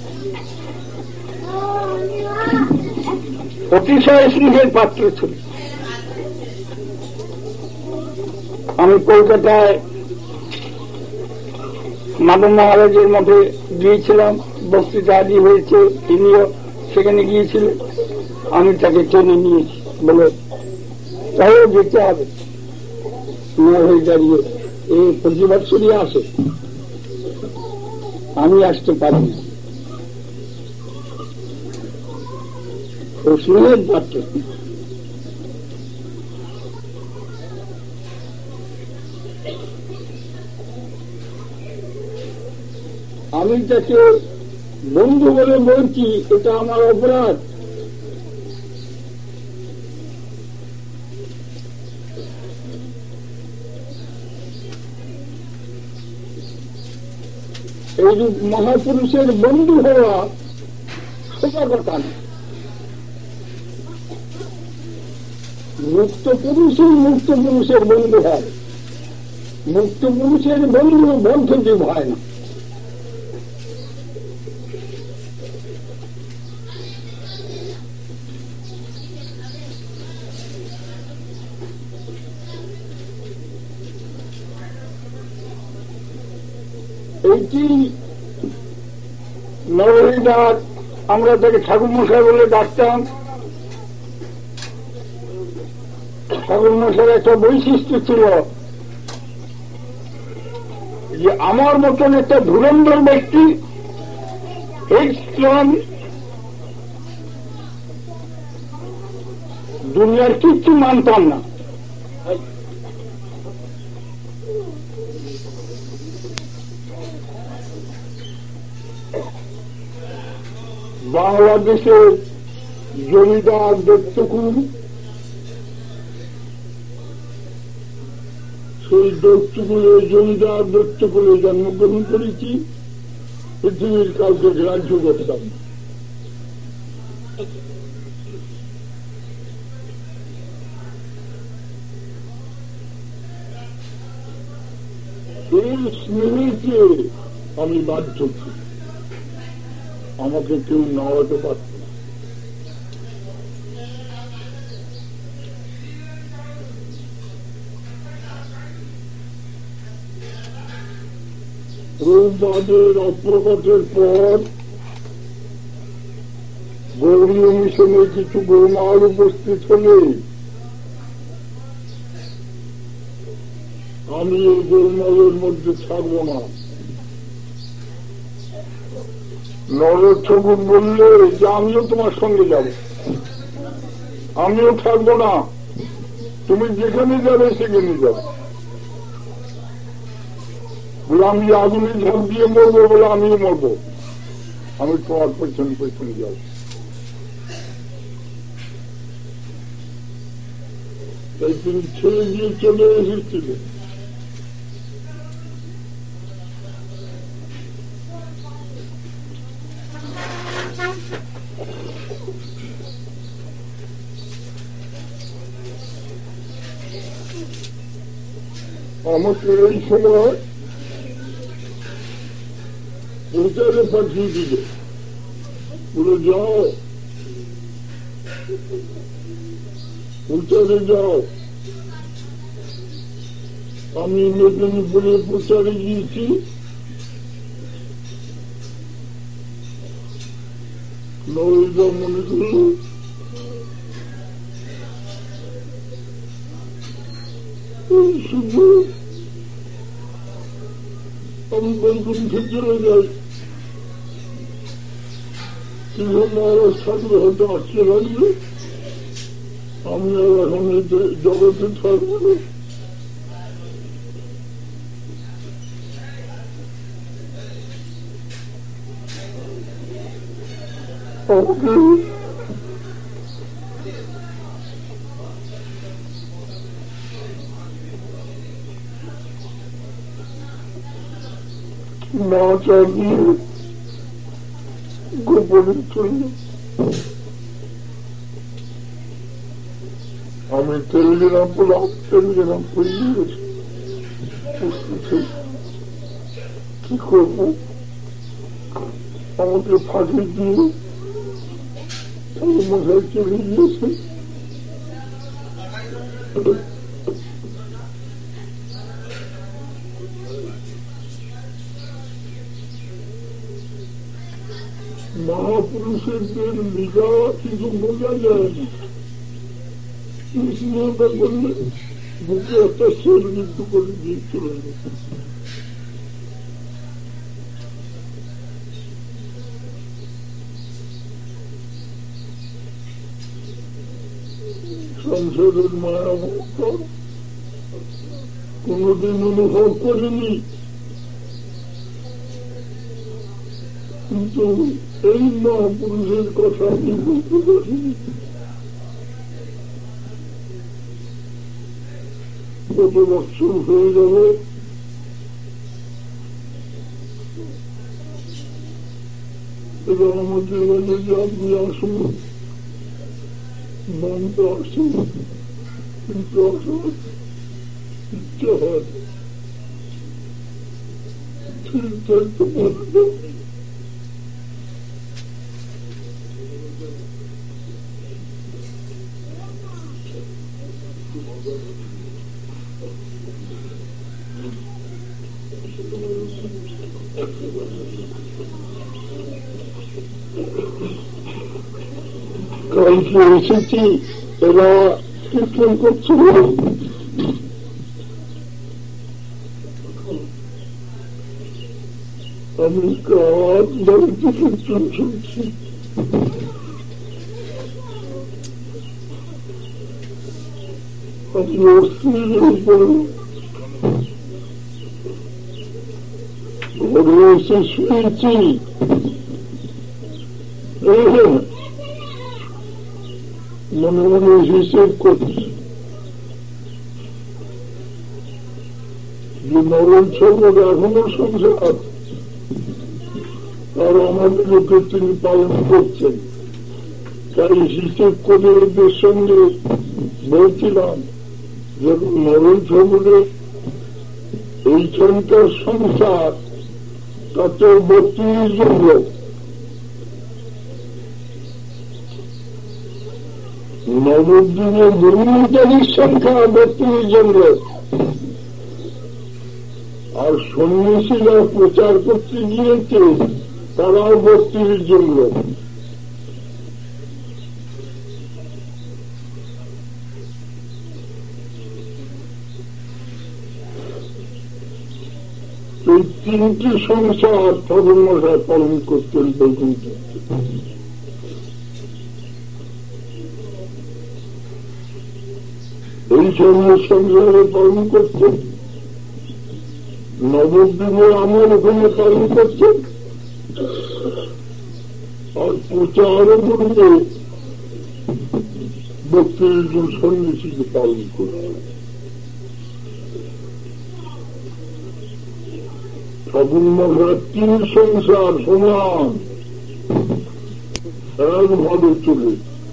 অতিশয় স্নেহের পাত্র ছিল। আমি কলকাতায় মাধব মহারাজের মধ্যে গিয়েছিলাম, বক্তৃতা আদি হয়েছে, তিনিও সেখানে গিয়েছিলেন। আমি তাকে টেনে নিয়েছি, বলে তাও যেতে হবে। হয়ে দাঁড়িয়ে এই প্রতি বছরই আসে, আমি আসতে পারি না। স্নেহের পাত্র। আমি তাকে বন্ধু বলে বলছি, এটা আমার অপরাধ। এই মহাপুরুষের বন্ধু হওয়া সোজা কথা না। মুক্ত পুরুষই মুক্ত পুরুষের বন্ধু হয়, মুক্ত পুরুষের বন্ধু বন্ধুজীব হয় না। এইটি নরহরিদাস, আমরা তাকে ঠাকুর মশাই বলে ডাকতাম। ঠাকুর মশাইয়ের একটা বৈশিষ্ট্য ছিল যে আমার মতন একটা ধুরন্ধর ব্যক্তি একদম দুনিয়ার কিচ্ছু মানতাম না। বাংলাদেশের জমিদার দত্তকুল, সেই দত্তকুলে জমিদার দত্তকুলে জন্মগ্রহণ করেছি। পৃথিবীর কাউকে গ্রাহ্য করতাম না। এই স্নেহকে আমি বাধ্য ছি, আমাকে কেউ নাড়াতে পারত না। প্রভুপাদের অপ্রকটের পর গৌরীয় মিশনে কিছু গোমাল উপস্থিত হলে আমি এই গোলমালের মধ্যে থাকবো না। নরের ঠাকুর বললে যে আমিও তোমার সঙ্গে যাব, আমিও থাকবো না, তুমি যেখানে যাবে সেখানে যাবে। বলে আমি আগুনে ঝাঁপ দিয়ে মরবো, বলে আমিও মরবো, আমি তোমার পেছন পেছন যাব। তাই তিনি ছেড়ে দিয়ে চলে এসেছিলেন। আমাকে এই সময় প্রচারে পাঠিয়ে দিল, বলে যাও প্রচারে যাও। আমি মেদিনীপুরে প্রচারে গিয়েছি। নরেন্দ্র মনে করল শুধু আমি বৈকুণ্ঠে চলে যাই, কিন্তু মহারাজ থাকলে হয়তো আসতে লাগবে। আমি এখন এই জগতে থাকবো না। না চালিয়ে গোপনে চলে আমি টেলিগ্রাম বললাম, টেলিগ্রাম পড়িয়ে গেছি। কি করবো? আমাকে ফাঁকি দিয়ে মশাই চলে গিয়েছে। মহাপুরুষের লীলা কিছু বোঝা যায় না। কৃষ্ণটা বললে বুকে একটা শের মৃত্যু করে দিয়ে চলে গেছে। সংসারের মায়া মমতা কোনদিন অনুভব করেনি, কিন্তু এই মহাপুরুষের কথা আমি বলতে পারিনি। কত বছর হয়ে যাবে এবার আমাদের কাছে যে আপনি আসুন, মন তো আসুন, কিন্তু আসার ইচ্ছা হয় ঠিক থাকতে পারবে। কালকে এসেছি, এরা কীর্তন করছিল, আমি কাজ বাড়িতে কীর্তন শুনছি। আমি অস্থির উপরে ঘরে এসে শুনেছি। মনে মনে হিসেব করছি যে নরম সর্বদা এখনো সংসার, আর আমাদের লোকে তিনি পালন করছেন। তাই হিসেব করে ওদের সঙ্গে বলছিলাম, যখন নরম সর্বদে এইখানকার সংসার তাতে বত্রিশ জন লোক, নবদ্বীপের ব্রহ্মচারীর সংখ্যা বত্রিশ জন লোক, আর সন্ন্যাসীরা প্রচার করতে গিয়েছে তারাও বত্রিশ জন লোক। এই তিনটি সংসার ধর্মশায় পালন করতেন বৈকুণ্ঠ। এই সময় সংসারে পালন করতেন, নবদ্বীপে আমার ওখানে পালন করতেন, আর প্রচারও করবে বত্রিশ জন সন্ন্যাসীকে পালন করতেন। ঠাকুর মশাই তিন সংসার সমান একভাবে চলে।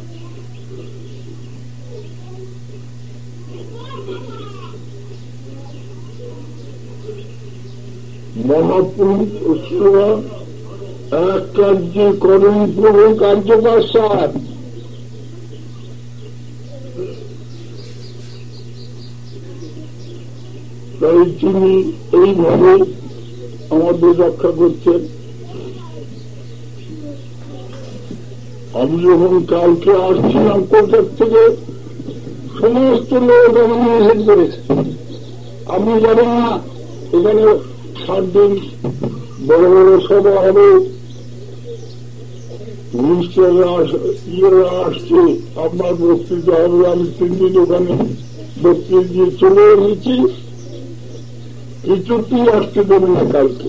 মহাপুরুষরা এক কার্যে করেন প্রভু কার্যকার সার। তাই তিনি এইভাবে আমাদের রক্ষা করছেন। আমি যখন কালকে আসছিলাম কলকাতা থেকে, সমস্ত লোক আমাকে নিষেধ করেছে, আপনি যাবেন না, এখানে সাত দিন বড় বড় সভা হবে, মিনিস্টাররা ইয়েরা আসছে, আপনার বক্তৃতা হবে, আমি তিন দিন ওখানে বক্তৃতা দিয়ে চলে এসেছি, কিছুতেই আসতে দেবে না কালকে।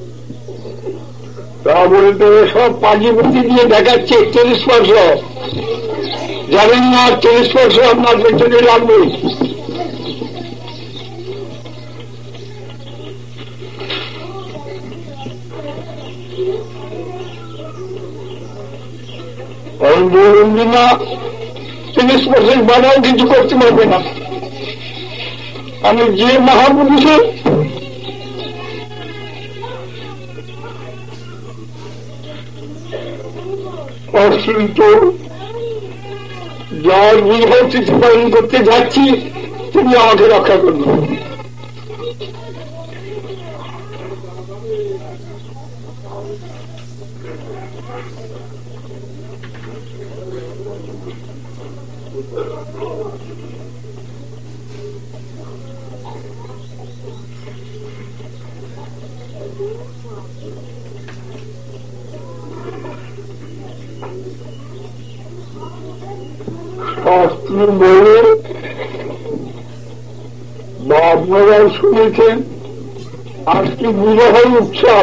তা বলতে সব পাঁচিপুতি দিয়ে দেখাচ্ছে একচল্লিশ বর্ষ, জানেন না চল্লিশ বর্ষ আপনার পেছনে লাগবে। না চল্লিশ পার্সেন্ট বাধাও কিছু করতে পারবে না। আমি যে মহাপুরুষের অশ্রিত যার বিভক্তিতে পালন করতে যাচ্ছি, তিনি আমাকে রক্ষা করবেন। শাস্ত্র বলে বা আপনারা শুনেছেন, আজকে বিবাহ উৎসব।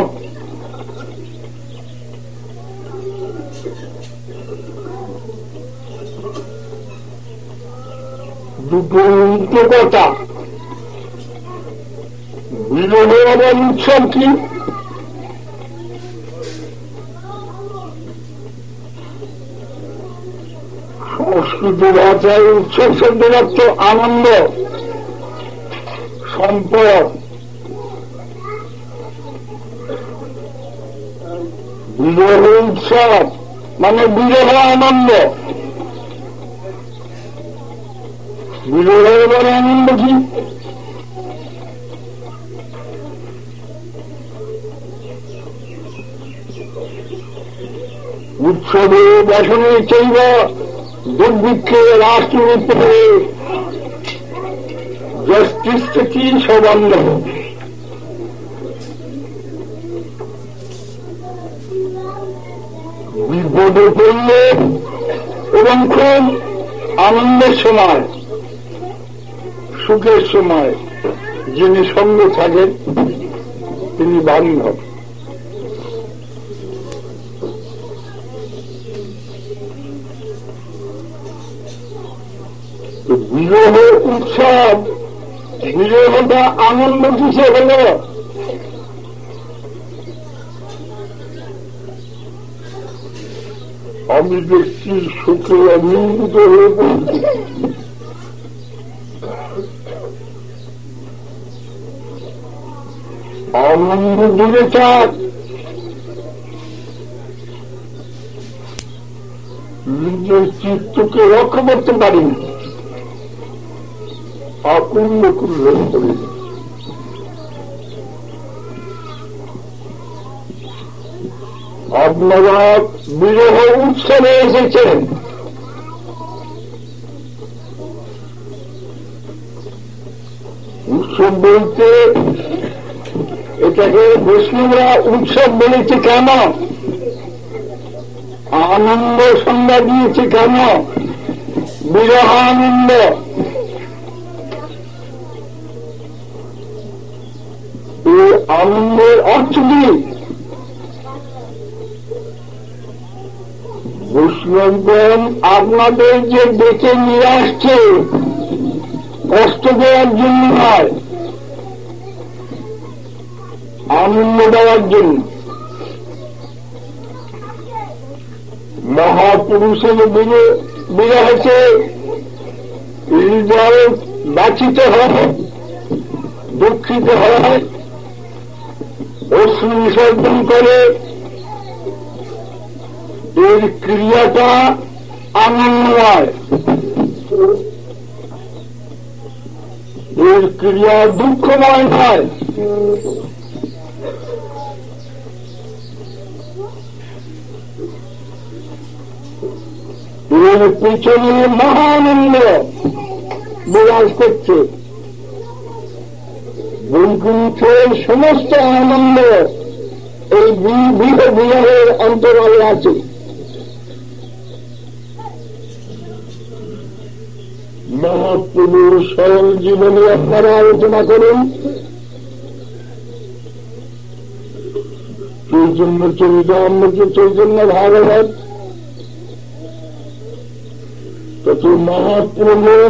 দুটো উল্টো কথা। বিবাহ আবার উৎসব কি? সংস্কৃত ভাষায় উৎসব শব্দের অর্থ আনন্দ, সম্পদ। বিরহ উৎসব মানে বিরহ আনন্দ। বিরহ এবার আনন্দ কি? উৎসবে বেসনে চৈব দুর্ভিক্ষে রাষ্ট্ররূপে যষ্টিস্থিতি সবন্ধ। বিপদে পড়লে এবং খুব আনন্দের সময়, সুখের সময় যিনি সঙ্গে থাকেন তিনি বান্ধব। বিরহ উৎসব, বিরহটা আনন্দ কিসে হল? আমি দেখছি সুখে অভিভূত হয়ে পড়ছি। আনন্দ দূরে থাক, নিজের চিত্তকে রক্ষা করতে পারি না, আকুল বকুল হয়ে পড়ে। আপনারা বিরহ উৎসবে এসেছেন, উৎসব বলতে এটাকে বৈষ্ণবরা উৎসব বলেছে কেন? আনন্দ সংজ্ঞা দিয়েছে কেন? বিরহ আনন্দ। এই আনন্দের অর্থ কি? বৈষ্ণবগণ আপনাদের যে ডেকে নিয়ে আসছে কষ্ট দেওয়ার জন্য নয়, আনন্দ দেওয়ার জন্য। মহাপুরুষের বিরহতে হৃদয় বাঁচিত হয়, দুঃখিত হয়, অশ্রু বিসর্জন করে। এর ক্রিয়াটা আনন্দময়, এর ক্রিয়া দুঃখময় নয়। এর পিছনে মহানন্দ বিরাজ করছে। বৈকুণ্ঠের সমস্ত আনন্দ এই বিরহের অন্তরালে আছে। মহাপ্রভুর স্বয়ং জীবনে আপনারা আলোচনা করুন। চৈতন্য চরিতামৃত, চৈতন্য ভাগবত, তত মহাপ্রভুর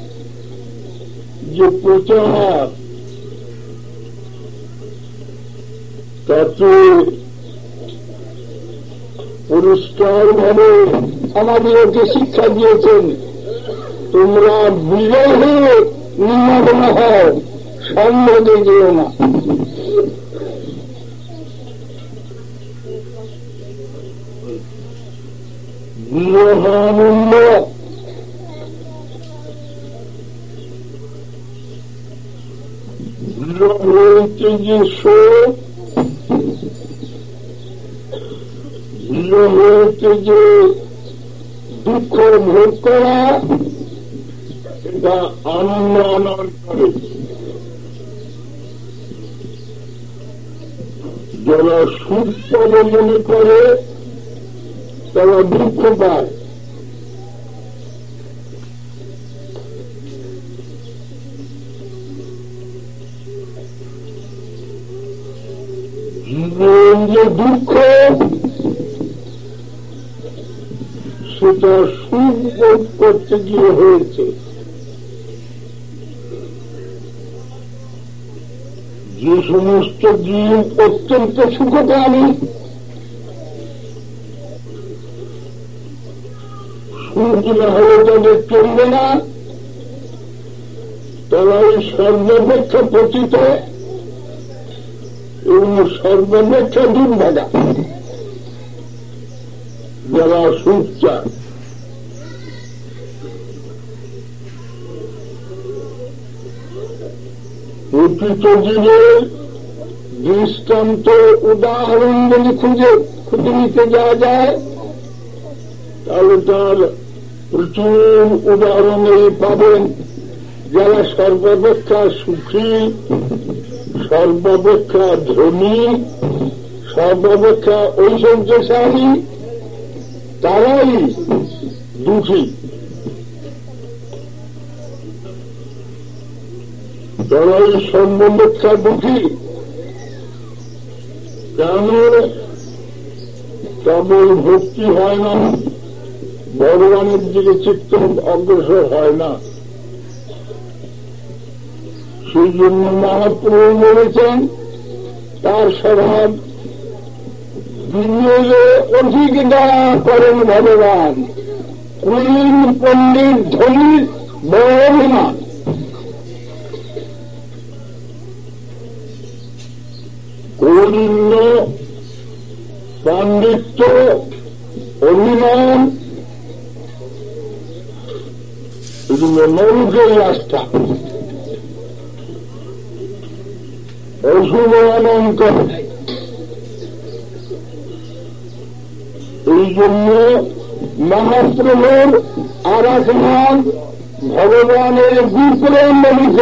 যে প্রচার, তাতে পরিষ্কার ভাবে আমাদেরকে শিক্ষা দিয়েছেন, তোমরা বিরহে নিমগ্ন হও, সম্মোদে যেও না। বিরহানন্দ বিরহ হইতে যে শোক, বিরহ হইতে যে দুঃখ ভোগ করা, এটা আনন্দ আনন্দ করে। যারা সুখ পাবে মনে করে তারা দুঃখ পায়। জীবন যে দুঃখ, সেটা সুখ বোধ করতে গিয়ে হয়েছে। যে সমস্ত জীব অত্যন্ত সুখপ্রাণী, সুখ না হলে তাদের চলবে না, তারা এই সর্বাপেক্ষা পতিত এবং সর্বাপেক্ষা দুর্ভাগা। যারা সুখ চায়, প্রকৃত জীবের দৃষ্টান্ত উদাহরণ যদি খুঁজে খুঁজে নিতে যাওয়া যায়, তাহলে তার প্রচুর উদাহরণে পাবেন। যারা সর্বাপেক্ষা সুখী, সর্বাপেক্ষা ধনী, সর্বাপেক্ষা ঐশ্বর্যশালী, তারাই দুঃখী। তারাই সর্বাপেক্ষা দুঃখী। কেন? কেবল ভক্তি হয় না, ভগবানের দিকে চিত্ত অগ্রসর হয় না। সেই জন্য মহাপ্রভু বলেছেন, তার স্বভাব বিনিয়োগে অধিক দয়া করেন ভগবান, কুলীন পণ্ডিত ধনীর বড় অভিমান। কৌলিন্য, পাণ্ডিত্য, অভিমান, এগুলো নরকের রাস্তা। অশুভ অলঙ্কার। এই জন্য মহাপ্রভুর আর এক নাম ভগবানের বিপ্লম্বিত।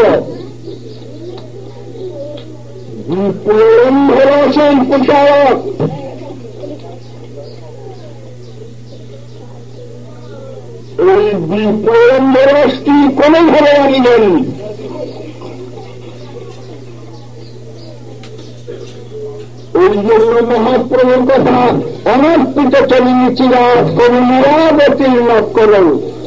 বিপ্লম্ব আছেন প্রচারক। এই বিপ্লম্ব রাষ্ট্রী কোন ভগবানই নেন। ওই জন্য মহাপ্রভুর কথা অনর্পিত চলিনি চিরাত করুণাবতীর্ণ করো,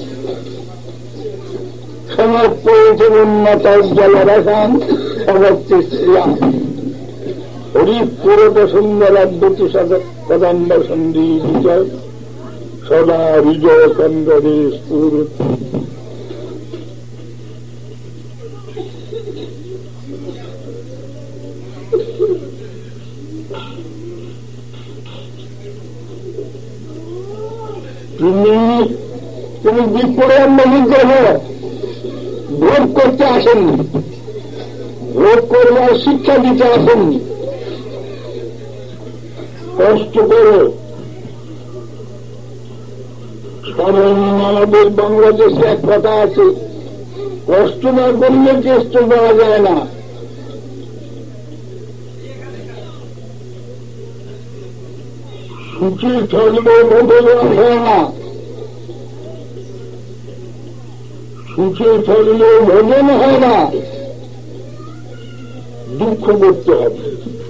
সমর্পিত উন্নত জলরাসান সবর্তি শ্রিয়াম হরি পুরত সুন্দর অদ্ভুতি সদম্ব সন্ধি বিজয় সদা বিজয় চন্দ্রে স্ফুর। তিনি তিনি বিপ্লব বিগ্রহ ভোগ করতে আসেননি, ভোগ করবার শিক্ষা দিতে আসেননি। কষ্ট করে সাধারণ আমাদের বাংলাদেশে এক কথা আছে, কষ্ট না করলে কেষ্ট পাওয়া যায় না। সুখী থাকলে ভগবান হয় না, সুখে থাকলে ভজন হয় না, দুঃখ করতে হবে।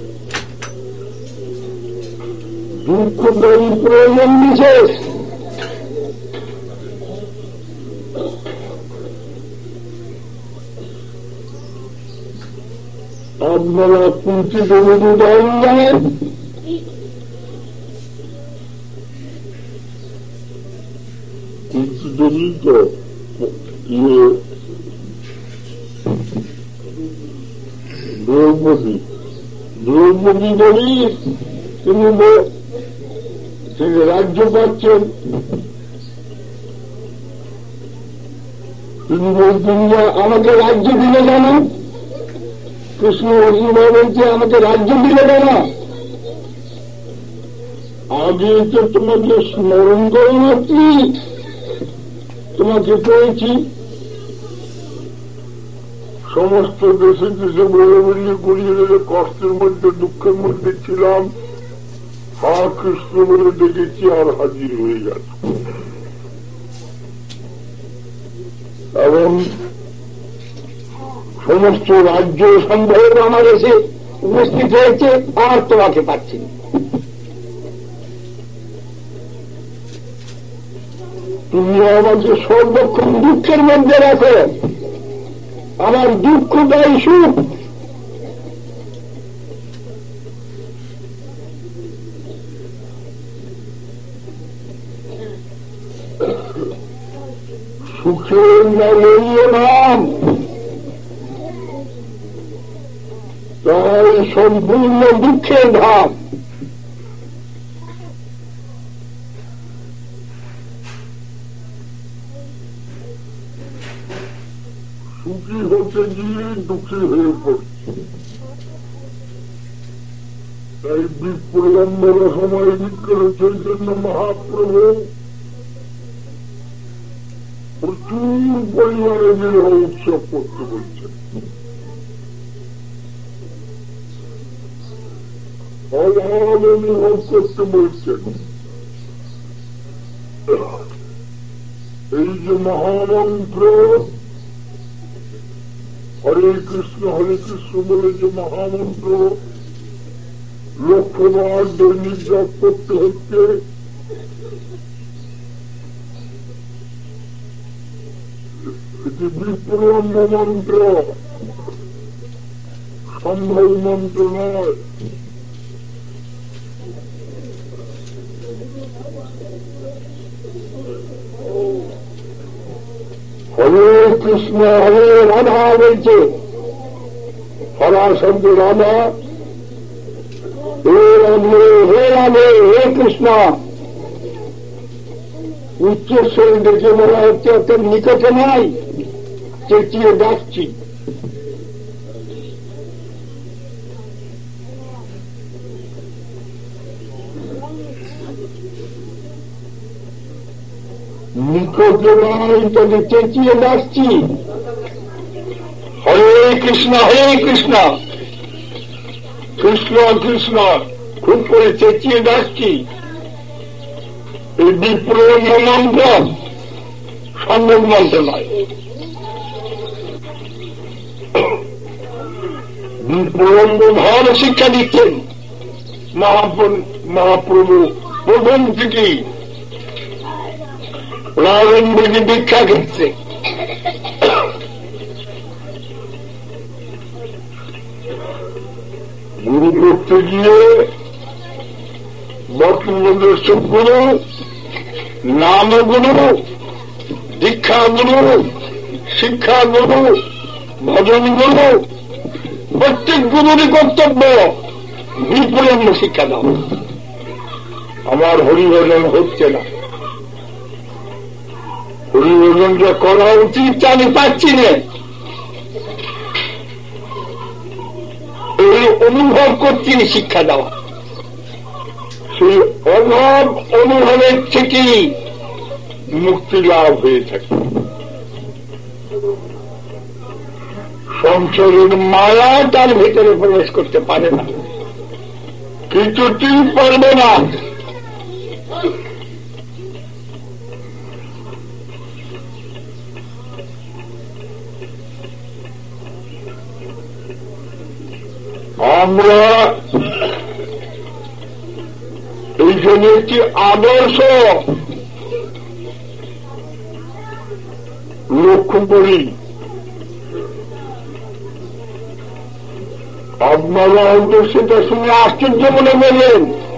দুঃখ করি প্রয়োজন বিশেষ। আপনারা কুঞ্চিত উদাহরণ জানেন, কুঞ্চিত তো ইয়ে দ্রৌপদী দ্রৌপদী বলি তিনি তিনি রাজ্য পাচ্ছেন। তিনি বলছেন যে আমাকে রাজ্য দিলে কেন? কৃষ্ণ অর্জুন বলছে আমাকে রাজ্য দিলে কেন? আগে তো তোমাকে স্মরণ করো মাত্র তোমাকে পেয়েছি। সমস্ত দেশে দেশে বলে বেরিয়ে গড়িয়ে গেলে কষ্টের মধ্যে দুঃখের মধ্যে ছিলাম, হা কৃষ্ণ বলে ডেকেছি আর হাজির হয়ে গেল। এবং সমস্ত রাজ্য সম্ভব আমার এসে উপস্থিত হয়েছে, আর তোমাকে পাচ্ছি না। তুমি আমাকে সর্বক্ষণ দুঃখের মধ্যে রাখো, আমার দুঃখটাই সুখ। সুখের নাম তাই সম্পূর্ণ দুঃখের ধাম। সুখী হতে গিয়ে দুঃখী হয়ে পড়ছে। তাই বিপ্রলম্বর সময় বিক্র চৈতন্য মহাপ্রভু প্রচুর পরিমাণে বিবাহ উৎসব করতে বলছেন। অভাব অনুভব করতে বলছেন। এই যে মহামন্ত্র হরে কৃষ্ণ হরে কৃষ্ণ বলে যে মহামন্ত্র লক্ষ্যবার দৈনিক জপ করতে হচ্ছে, এটি বিপ্রলম্ব মন্ত্র, সম্ভব মন্ত্র নয়। হরে কৃষ্ণ হরে রাধা বলছে, হরা শব্দ রাধা, হে রাধে হে রাধে হে কৃষ্ণ। উচ্চস্বরে ডেকে বলা হচ্ছে, অর্থাৎ নিকটে নাই, চেঁচিয়ে ডাকছি। নিকটে নাই তাকে চেঁচিয়ে ডাকছি। হরে কৃষ্ণ হরে কৃষ্ণ কৃষ্ণ কৃষ্ণ খুব করে চেঁচিয়ে ডাকছি। এই বিপ্রলম্ব মন্ত্র সম্ভব মন্ত্র নয়। বিপ্রলম্ব ভাব শিক্ষা দিচ্ছেন মহাপ্রভু প্রথম থেকেই রাজেন্দ্রকে দীক্ষা করছে। গুরু করতে গিয়ে বর্তমানে সুগুরু, নামগুরু, দীক্ষা গুরু, শিক্ষা গুরু, ভজন গুরু, প্রত্যেক গুরুরই কর্তব্য বিপ্রলম্ব শিক্ষা দাও। আমার হরিভজন হচ্ছে না, হরিভজনটা করা উচিত আমি পাচ্ছি না, এই অনুভব করছি শিক্ষা দেওয়া। সেই অভাব অনুভবের থেকেই মুক্তি লাভ হয়ে থাকে। সংসারের মায়া তার ভিতরে প্রবেশ করতে পারে না, কিছুতেই পারবে না। আমরা এইখানে একটি আদর্শ লক্ষ্য করি। আপনারা হয়তো সেটা শুনে আশ্চর্য মনে করলেন,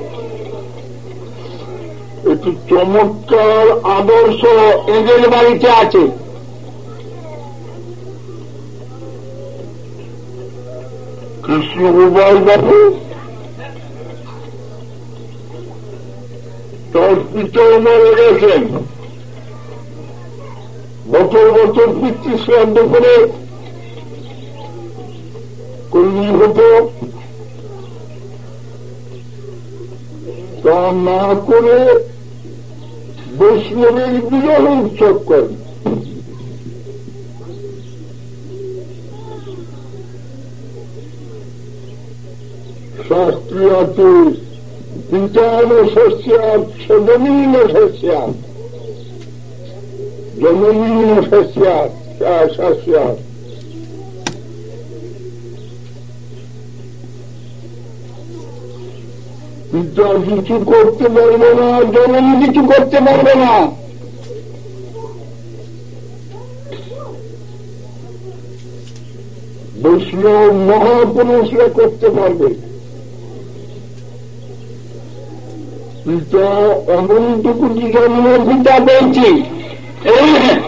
একটু চমৎকার আদর্শ এদের বাড়িতে আছে। কৃষ্ণগোপাল বাবু তার পিতাও মারা গেছেন, বছর বছর পিতৃ শ্রাদ্ধ করে করলেই হতো, তা না করে বৈষ্ণবের বিরহ উৎসব করেন। শাস্ত্রী আছে পিতার শস্যাৎ সজনীন শস্যাৎ জননীন শস্যাৎ শস্যাৎ। পিতা কিছু করতে পারবে না, জননী কিছু করতে পারবে না। বৈষ্ণব মহাপুরুষরা করতে পারবে। পিতা অনন্তটুকু জন্ম পিতা পেয়েছি, এই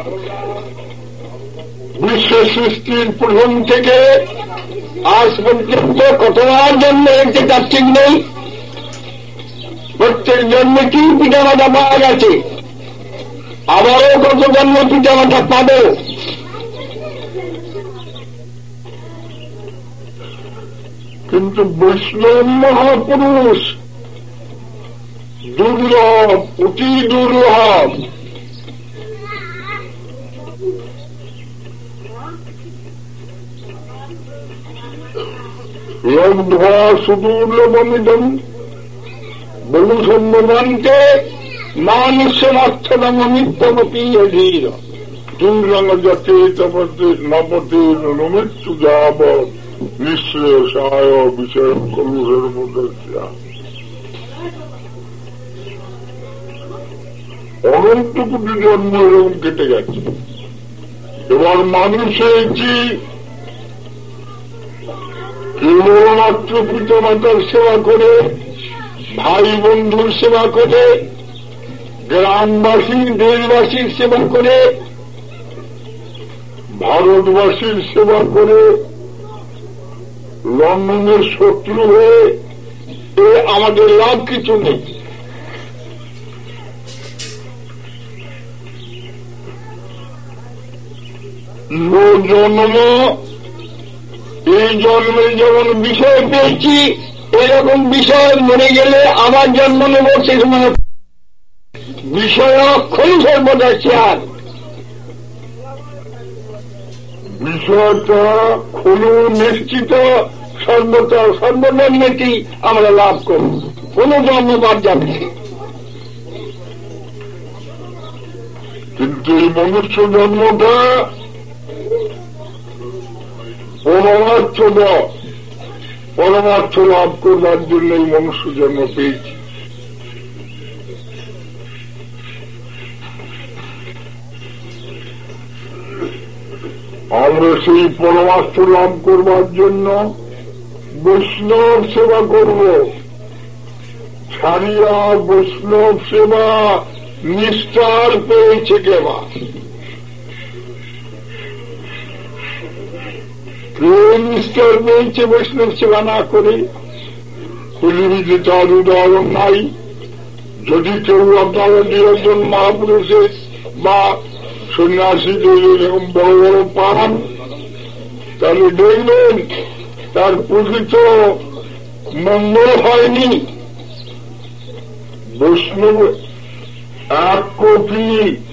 বিশ্ব সৃষ্টির প্রথম থেকে আজ পর্যন্ত কতবার জন্ম হয়েছে তার ঠিক নেই। প্রত্যেক জন্মে কি পিতামাতা পাওয়া গেছে, আবারও কত জন্ম পিতামাতা পাবে। কিন্তু বৈষ্ণব মহাপুরুষ দুর্লভ, অতি দুর্লভ। লব্ধা সুদুর্লভমিদম বহু সম্মানকে মানুষ্যমার্থনমিত্যমপি অধীর দুর্লভ জাতে তপতে নপতে নমৃত্যু যাবৎ নিঃশ্রেয়সায় বিষয় কলুষের মধ্যে অনন্ত কোটি জন্ম এরকম কেটে গেছে। এবার মানুষ হয়েছি কেবলমাত্র পিতামাতার সেবা করে, ভাই বন্ধুর সেবা করে, গ্রামবাসী দেশবাসীর সেবা করে, ভারতবাসীর সেবা করে, লন্ডনের শত্রু হয়ে এ আমাদের লাভ কিছু নেই। জন্ম এই জন্মে যেমন বিষয় পেয়েছি, এরকম বিষয় মরে গেলে আবার জন্ম নেব, সে সময় বিষয় অক্ষণ সর্বদা শেয়ার। বিষয়টা হলো নিশ্চিত সর্বতা সর্বজন্মেটি আমরা লাভ করব, কোন জন্ম বাদ যাবে। কিন্তু এই মনুষ্য জন্মটা পরমার্থ পরমার্থ লাভ করবার জন্য এই মনুষ্য জন্ম পেয়েছি। আমরা সেই পরমার্থ লাভ করবার জন্য বৈষ্ণব সেবা করব। ছাড়িয়া বৈষ্ণব সেবা নিষ্ঠার পেয়েছে কেবা। কে নিষ্ঠার পেয়েছে বৈষ্ণব সেবা না করে? পৃথিবীতে তার উদাহরণ নাই। যদি কেউ আপনারা দু একজন মহাপুরুষের বা সন্ন্যাসীদের এরকম বড় বড় পান, তাহলে দেখবেন তার প্রকৃত মঙ্গল হয়নি। বৈষ্ণব এক কোটি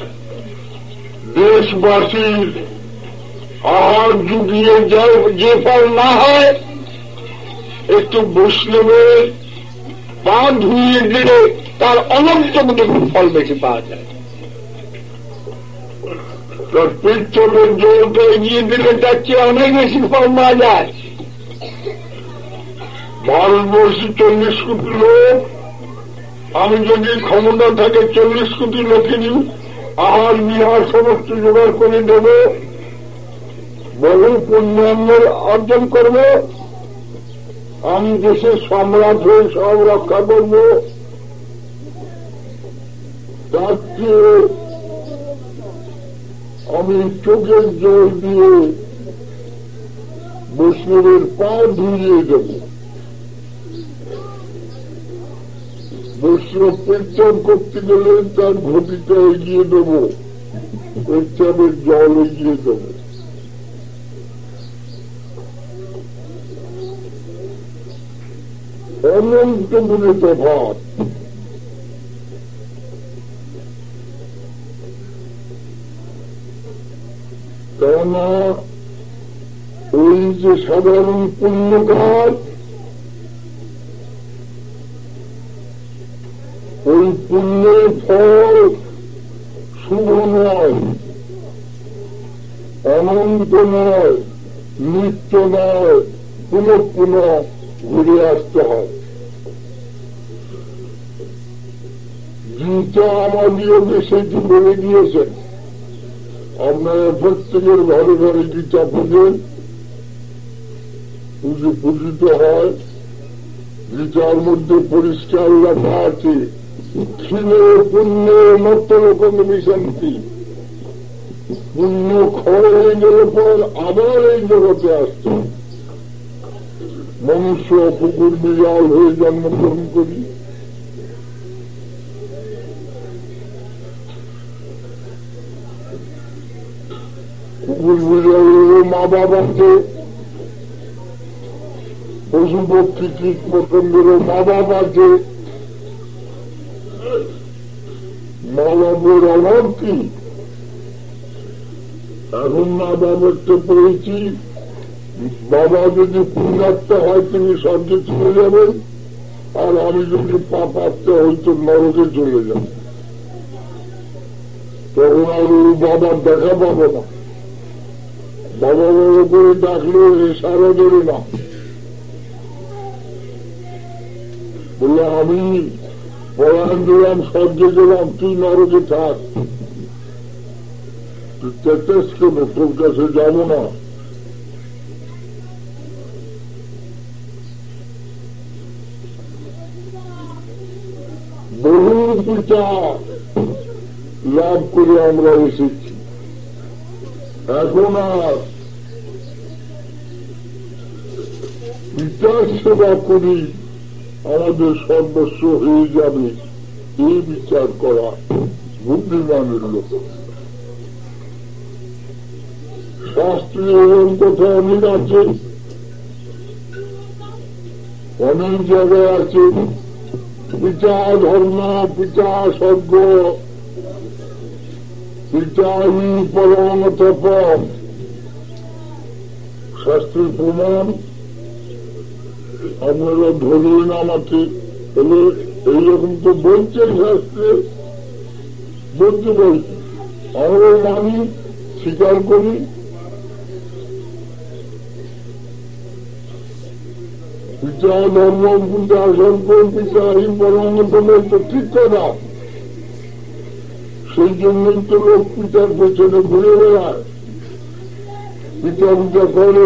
দেশবাসীর আহার জুগিয়ে যে ফল না হয়, একটু বৈষ্ণবের পা ধুইয়ে দিলে তার অনন্ত কোটি ফল বেশি পাওয়া যায়। তার পেট্রোলের জলটা এগিয়ে দিলে তার চেয়ে অনেক বেশি ফল পাওয়া যায়। ভারতবর্ষে চল্লিশ কোটি লোক, আমি যদি ক্ষমতা থাকে চল্লিশ কোটি লোকেরই আহার বিহার সমস্ত জোগাড় করে দেব, বহু পুণ্যাঙ্গের অর্জন করব, আমি দেশের সম্রাট হয়ে সব রক্ষা করব। তার চেয়ে আমি চোখের জল দিয়ে বৈষ্ণবের পা ধুইয়ে দেব, বৈষ্ণব পেচ্ছাপ করতে গেলে তার ঘটিটা এগিয়ে দেব, পেচ্ছাপের জল এগিয়ে দেব। অনন্ত গুণে তফাৎ। কেননা ওই যে সাধারণ পুণ্য কাজ, ওই পুণ্যের ফল শুভ নয়, অনন্ত নয়, নিত্য নয়, পুনঃ পুনঃ ঘুরে আসতে হয়। গীতা আমাদের সেটি বলে দিয়েছেন। আপনারা প্রত্যেকের ঘরে ঘরে গীতা পূজেন, পুজো পূজিত হয়। গীতার মধ্যে পরিষ্কার লেখা আছে, ক্ষীণে পুণ্য মত লোকম বিশান্তি। পুণ্য ক্ষয় হয়ে গেলে পর আবার এই জগতে আসছে। মনুষ্য কুকুর বিড়াল হয়ে জন্মগ্রহণ করি, কুকুর বিড়ালেরও মা বাবা আছে, পশু পক্ষী কীট পতঙ্গেরও মা বাবা আছে। মা বাবার অভাব কি? এখন মা বাবারটা পড়েছি, বাবা যদি পুণ্যাত্মা হয় তিনি স্বর্গে চলে যাবেন, আর আমি যদি পাপাত্মা হয়তো নরকে চলে যাব। তখন আর ওই বাবার দেখা পাবো না। বাবা বাবা করে ডাকলেও সারা ধরে না, বললে আমি পলায়ন দিলাম, স্বর্গে গেলাম, তুই নরকে থাক। তুই চেষ্টা কেন, তোর কাছে যাব না। বহু পিতা লাভ করে আমরা এসেছি, এখন আর পিতার সেবা করি আমাদের সর্বস্ব হয়ে যাবে, এই বিচার করা বুদ্ধিমানের লোক। শাস্ত্রে এরকম কথা অনেক আছে, অনেক জায়গায় আছে। পিতা ধর্ম, পিতা স্বর্গ, পিতাই পরম তপ, শাস্ত্রের প্রমাণ। আপনারা ধরলেন আমাকে, তাহলে এইরকম তো বলছেন শাস্ত্রে, বলতে বলছি, আমরা মানি, স্বীকার করি। পিতা ধর্ম, পিতা স্বর্গ, পিতাই পরম তপ, তো ঠিক কথা। সেই জন্যই তো লোক পিতার পেছনে ঘুরে বেড়ায়, পিতা পিতা করে।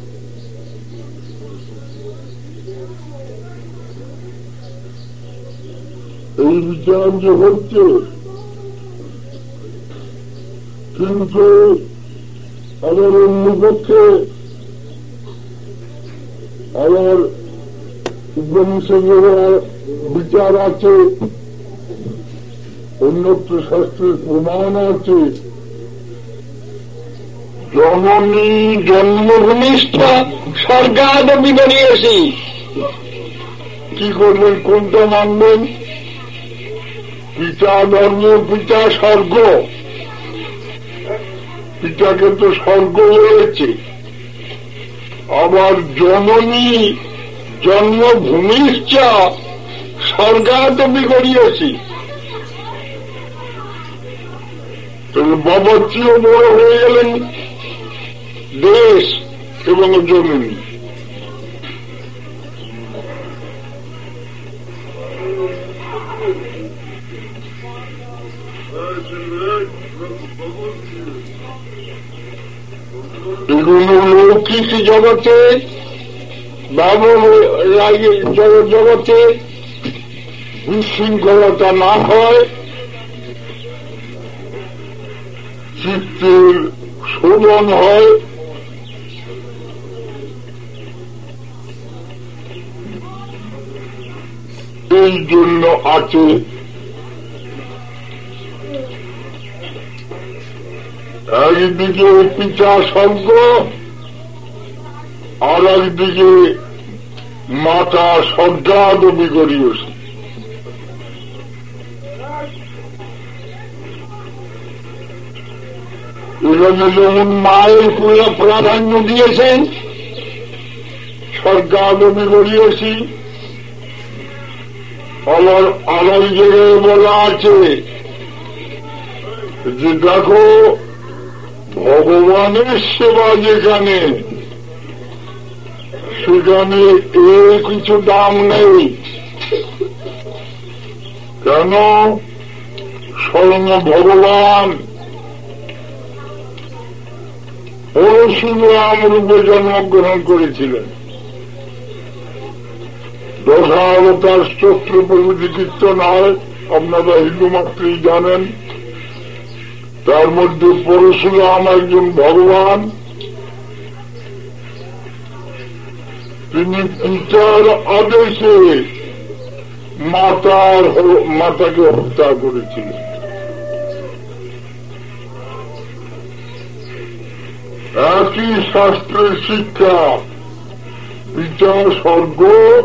এই বিচার যে হচ্ছে, কিন্তু আবার অন্য পক্ষে আবার উপনিষদের বিচার আছে, অন্যত্র শাস্ত্রের প্রমাণ আছে। জননী জন্মভূমিষ্ঠ স্বর্গাদপি বেরিয়েছি। কি করবেন, কোনটা মানবেন? পিতা ধর্ম, পিতা স্বর্গ। পিতাকে তো স্বর্গ বলেছে। আবার জননী জন্মভূমিষ্ঠ স্বর্গাদপি করিয়েছি। তবে বাবার চেয়েও বড় হয়ে গেলেন দেশ এবং জননী। এগুলো লৌকিক জগতে ব্যবহারিক জগতে বিশৃঙ্খলতা না হয়, চিত্তের শোধন হয়, এই জন্য আছে একদিকে পিতা স্বর্গ, আর একদিকে মাতা স্বর্গাদপি করিয়েছে। এখানে যেমন মায়ের পুরো প্রাধান্য দিয়েছেন, স্বর্গাদপি করিয়েছি, আবার আর এক জায়গায় বলা আছে যে দেখো ভগবানের সেবা যেখানে, সেখানে এর কিছু দাম নেই। কেন? স্বয়ং ভগবান পরশুরাম রূপে জন্মগ্রহণ করেছিলেন। দশাবতার স্তোত্র প্রভৃতি কীর্তন হয়, আপনারা হিন্দু মাত্রই জানেন। তার মধ্যে পরশুরাম একজন ভগবান, তিনি পিতার আদেশে মাতার মাতাকে হত্যা করেছিলেন। একই শাস্ত্রের শিক্ষা, পিতা স্বর্গ,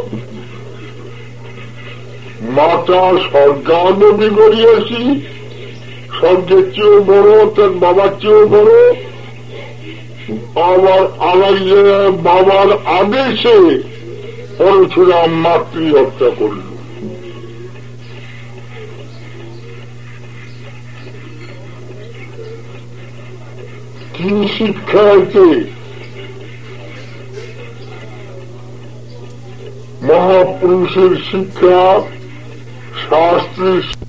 মাতা স্বর্গাদপি করিয়েছি, স্বর্গের চেয়েও বড়, তার বাবার চেয়েও বড়। আবার আবার বাবার আদেশে পরশুরাম মাতৃ হত্যা করল। কি শিক্ষা আছে? মহাপুরুষের শিক্ষা, শাস্ত্রের